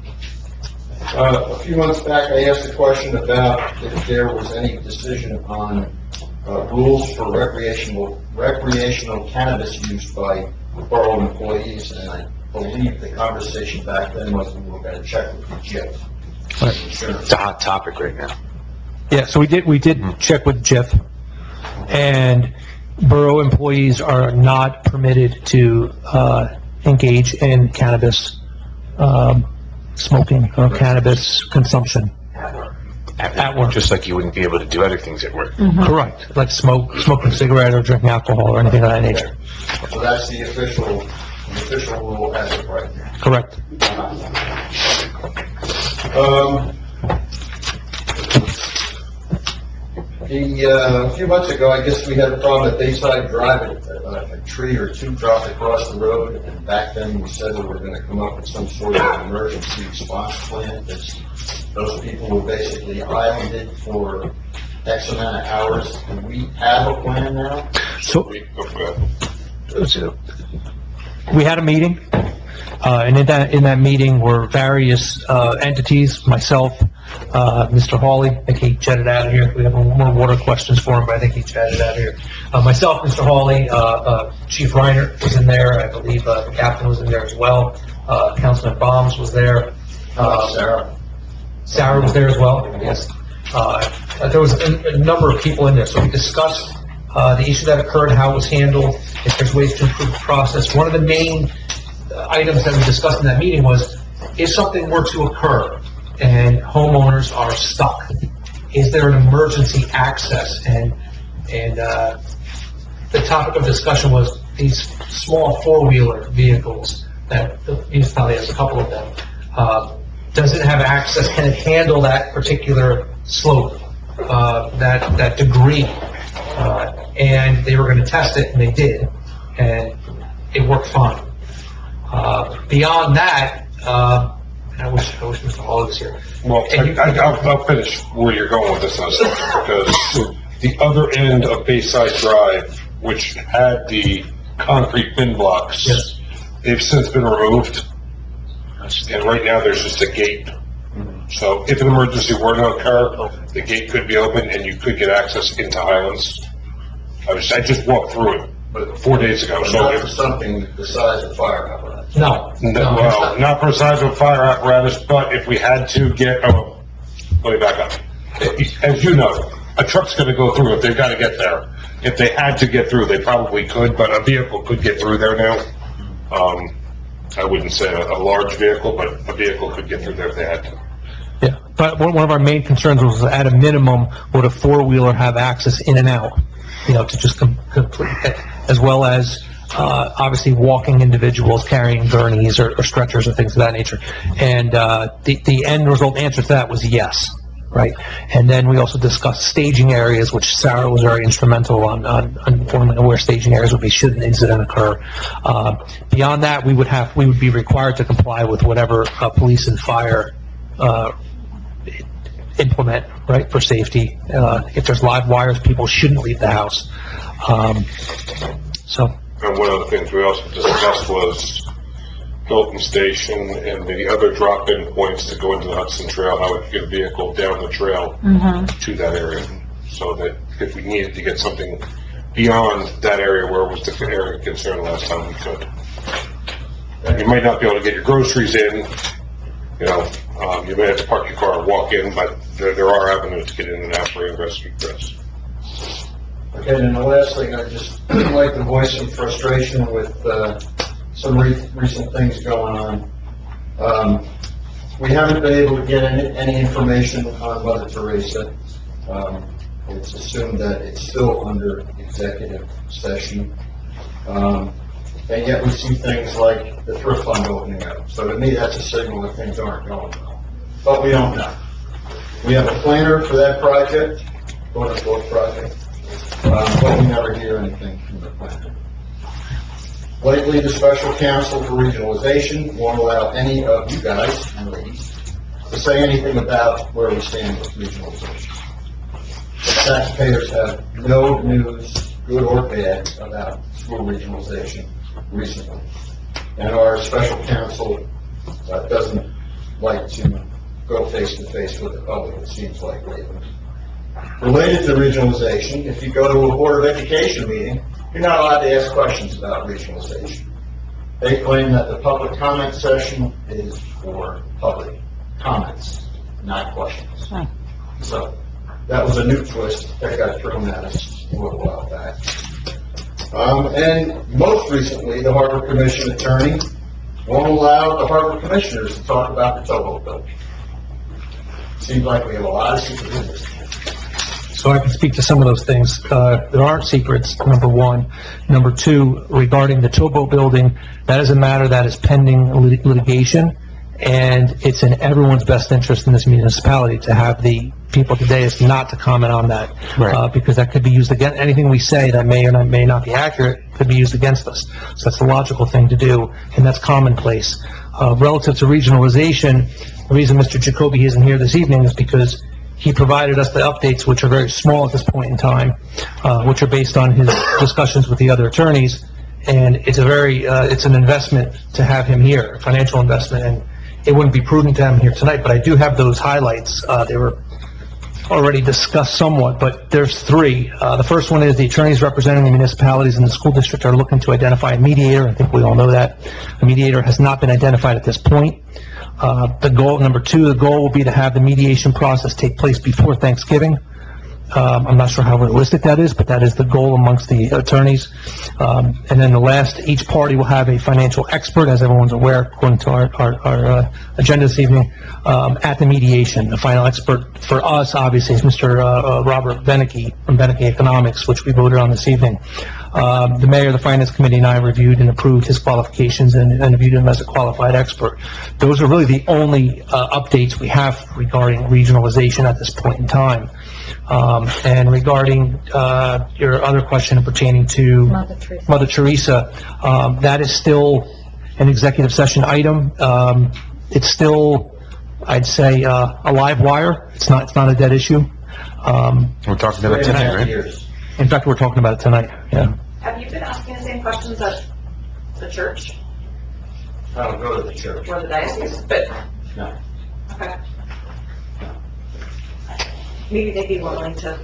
A few months back, I asked a question about if there was any decision on rules for recreational cannabis use by borough employees, and I believe the conversation back then was we were going to check with the JIF. It's a hot topic right now. Yeah, so we did check with JIF, and borough employees are not permitted to engage in cannabis smoking or cannabis consumption at work. Just like you wouldn't be able to do other things at work. Correct, like smoking a cigarette or drinking alcohol or anything of that nature. So that's the official rule as of right now. Correct. A few months ago, I guess we had a problem at Bayside Drive, a tree or two dropped across the road, and back then we said we were gonna come up with some sort of emergency response plan, because those people were basically islanded for X amount of hours. Do we have a plan now? So, we had a meeting, and in that meeting were various, entities, myself, Mr. Hawley, I think he jetted out of here. We have more water questions for him, but I think he jetted out of here. Myself, Mr. Hawley, Chief Reiner was in there, I believe, the captain was in there as well, Councilman Bombs was there. Sarah was there as well, yes. There was a number of people in there, so we discussed, the issue that occurred, how it was handled, if there's ways to improve the process. One of the main items that we discussed in that meeting was, if something were to occur and homeowners are stuck, is there an emergency access? And the topic of discussion was these small four-wheeler vehicles that the municipality has a couple of them. Does it have access? Can it handle that particular slope, that degree? And they were going to test it, and they did, and it worked fine. Beyond that, I wish Mr. Hawley was here. Well, I'll finish where you're going with this in a second, because the other end of Bayside Drive, which had the concrete bin blocks, yes, they've since been removed, and right now there's just a gate. So if an emergency were to occur, the gate could be open and you could get access into Highlands. I just walked through it 4 days ago. But not for something the size of fire apparatus. No. Well, not for the size of a fire apparatus, but if we had to get, let me back up. As you know, a truck's gonna go through if they've gotta get there. If they had to get through, they probably could, but a vehicle could get through there now. I wouldn't say a large vehicle, but a vehicle could get through there if they had to. Yeah, but one of our main concerns was, at a minimum, would a four-wheeler have access in and out, to just complete, as well as, obviously, walking individuals carrying gurneys or stretchers or things of that nature. And the end result answer to that was yes, right? And then we also discussed staging areas, which Sarah was very instrumental on informing where staging areas would be should an incident occur. Beyond that, we would be required to comply with whatever police and fire implement, right, for safety. If there's live wires, people shouldn't leave the house. And one of the things we also discussed was Hilton Station and the other drop-in points to go into the Hudson Trail, how we could get a vehicle down the trail to that area, so that if we needed to get something beyond that area where it was the area of concern last time, we could. You might not be able to get your groceries in, you may have to park your car and walk in, but there are avenues to get in and out for ingress and egress. Okay, and the last thing, I'd just like to voice some frustration with some recent things going on. We haven't been able to get any information on Mother Teresa. It's assumed that it's still under executive session. And yet we see things like the thrift fund opening up. So to me, that's a signal that things aren't going well. But we don't know. We have a planner for that project, quote-unquote project, but we never hear anything from the planner. Lately, the special counsel for regionalization won't allow any of you guys and ladies to say anything about where we stand with regionalization. The taxpayers have no news, good or bad, about school regionalization recently. And our special counsel doesn't like to go face-to-face with the public, it seems like lately. Related to regionalization, if you go to a Board of Education meeting, you're not allowed to ask questions about regionalization. They claim that the public comment session is for public comments, not questions. So that was a new twist that got thrown at us a little while back. And most recently, the Harbor Commission attorney won't allow the Harbor Commissioners to talk about the towboat building. Seems like we have a lot of secret business. So I can speak to some of those things. There aren't secrets, number one. Number two, regarding the towboat building, that is a matter that is pending litigation, And it's in everyone's best interest in this municipality to have the people today is not to comment on that. Because that could be used against, anything we say that may or may not be accurate could be used against us. So that's the logical thing to do, and that's commonplace. Relative to regionalization, the reason Mr. Jacoby isn't here this evening is because he provided us the updates, which are very small at this point in time, which are based on his discussions with the other attorneys. And it's it's an investment to have him here, a financial investment, and it wouldn't be prudent to have him here tonight, but I do have those highlights. They were already discussed somewhat, but there's three. The first one is the attorneys representing the municipalities and the school district are looking to identify a mediator. I think we all know that. A mediator has not been identified at this point. The goal, number two, the goal will be to have the mediation process take place before Thanksgiving. I'm not sure how realistic that is, but that is the goal amongst the attorneys. And then the last, each party will have a financial expert, as everyone's aware, according to our agenda this evening, at the mediation. The final expert for us, obviously, is Mr. Robert Beneke from Beneke Economics, which we voted on this evening. The mayor, the finance committee, and I reviewed and approved his qualifications and viewed him as a qualified expert. Those are really the only updates we have regarding regionalization at this point in time. And regarding your other question pertaining to Mother Teresa, that is still an executive session item. It's still, I'd say, a live wire. It's not a dead issue. We're talking about it tonight, right? In fact, we're talking about it tonight, yeah. Have you been asking the same questions at the church I don't go to the church. or the diocese? But, No. okay. Maybe they'd be willing to.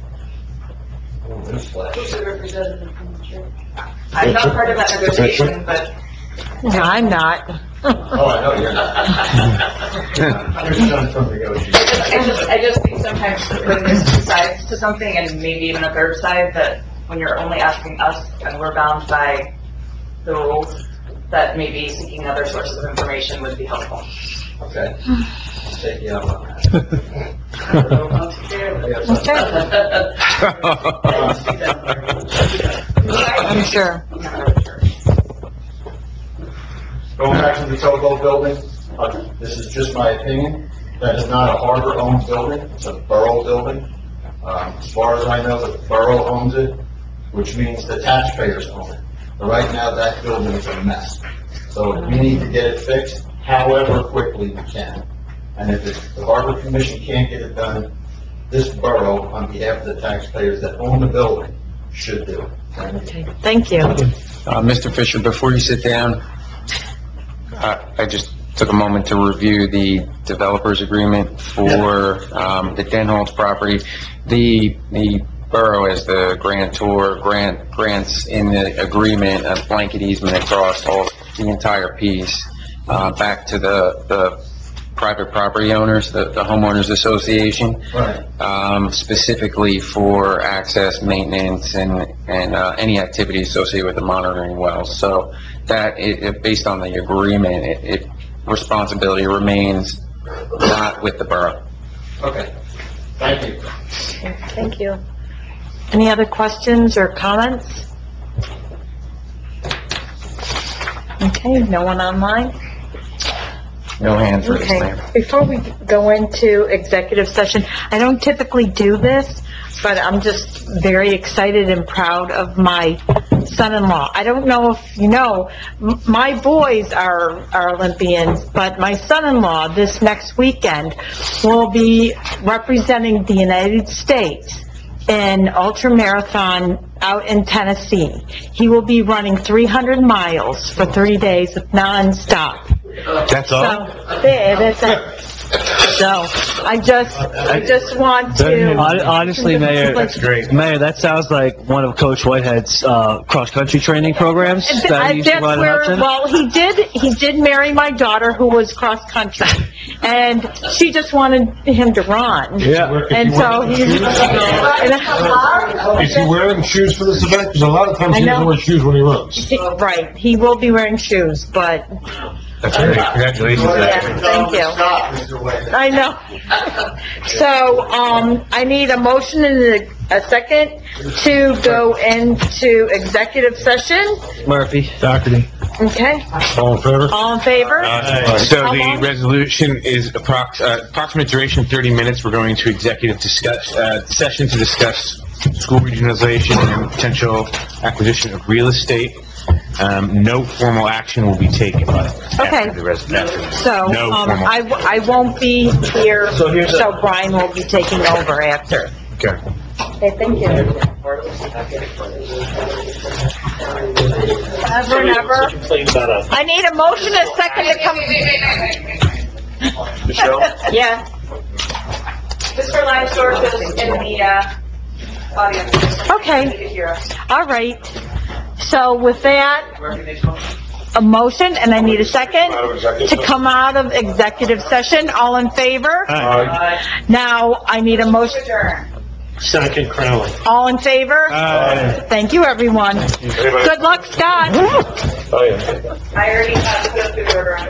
Who's the representative from the church? I'm not part of that negotiation, but No, I'm not. Oh, I know you're not. You're done from negotiation. I just think sometimes when there's two sides to something and maybe even a third side, that when you're only asking us and we're bound by the rules, that maybe seeking other sources of information would be helpful. Okay. Take you out on that. I'm sure. Going back to the Togo building, this is just my opinion. That is not a harbor-owned building. It's a borough building. As far as I know, the borough owns it, which means the taxpayers own it. But right now, that building is a mess. So we need to get it fixed however quickly we can. And if the Harbor Commission can't get it done, this borough, on behalf of the taxpayers that own the building, should do it. Okay, thank you. Mr. Fisher, before you sit down, I just took a moment to review the developer's agreement for the Denholtz property. The borough, as the grantor, grants in the agreement a blanket easement across the entire piece back to the private property owners, the homeowners association, specifically for access, maintenance, and any activity associated with the monitoring wells. So that, based on the agreement, responsibility remains not with the borough. Okay. Thank you. Thank you. Any other questions or comments? Okay, no one online? No hands raised, Okay, Mayor. before we go into executive session, I don't typically do this, but I'm just very excited and proud of my son-in-law. I don't know if you know, my boys are Olympians, but my son-in-law this next weekend will be representing the United States in ultramarathon out in Tennessee. He will be running 300 miles for 30 days nonstop. That's all? That's it. So, I just want to... Honestly, Mayor, That's great. Mayor, that sounds like one of Coach Whitehead's cross-country training programs that he used to run in Hudson. Well, he did marry my daughter, who was cross-country, and she just wanted him to run. Yeah. And so he's... Is he wearing shoes for this event? Because a lot of times he doesn't wear shoes when he runs. Right, he will be wearing shoes, but... That's great. Congratulations. Yeah, thank you. I know. So, I need a motion and a second to go into executive session. Murphy. Doherty. Okay, All in favor? all in favor? So How the long? resolution is approximate duration 30 minutes. We're going to executive session to discuss school regionalization and potential acquisition of real estate. No formal action will be taken Okay. after the resolution. So, No formal. I won't be here, so Brian will be taking over after. Okay. Okay, thank you. Ever and ever. I need a motion and a second to come. Michelle? Yeah. Mr. Langsdorff is in the, audience. Okay, all right. So with that, a motion, and I need a second to come out of executive session. All in favor? Now, I need a motion. Second Crowley. All in favor? Thank you, everyone. Good luck, Scott. I already have to go through the order on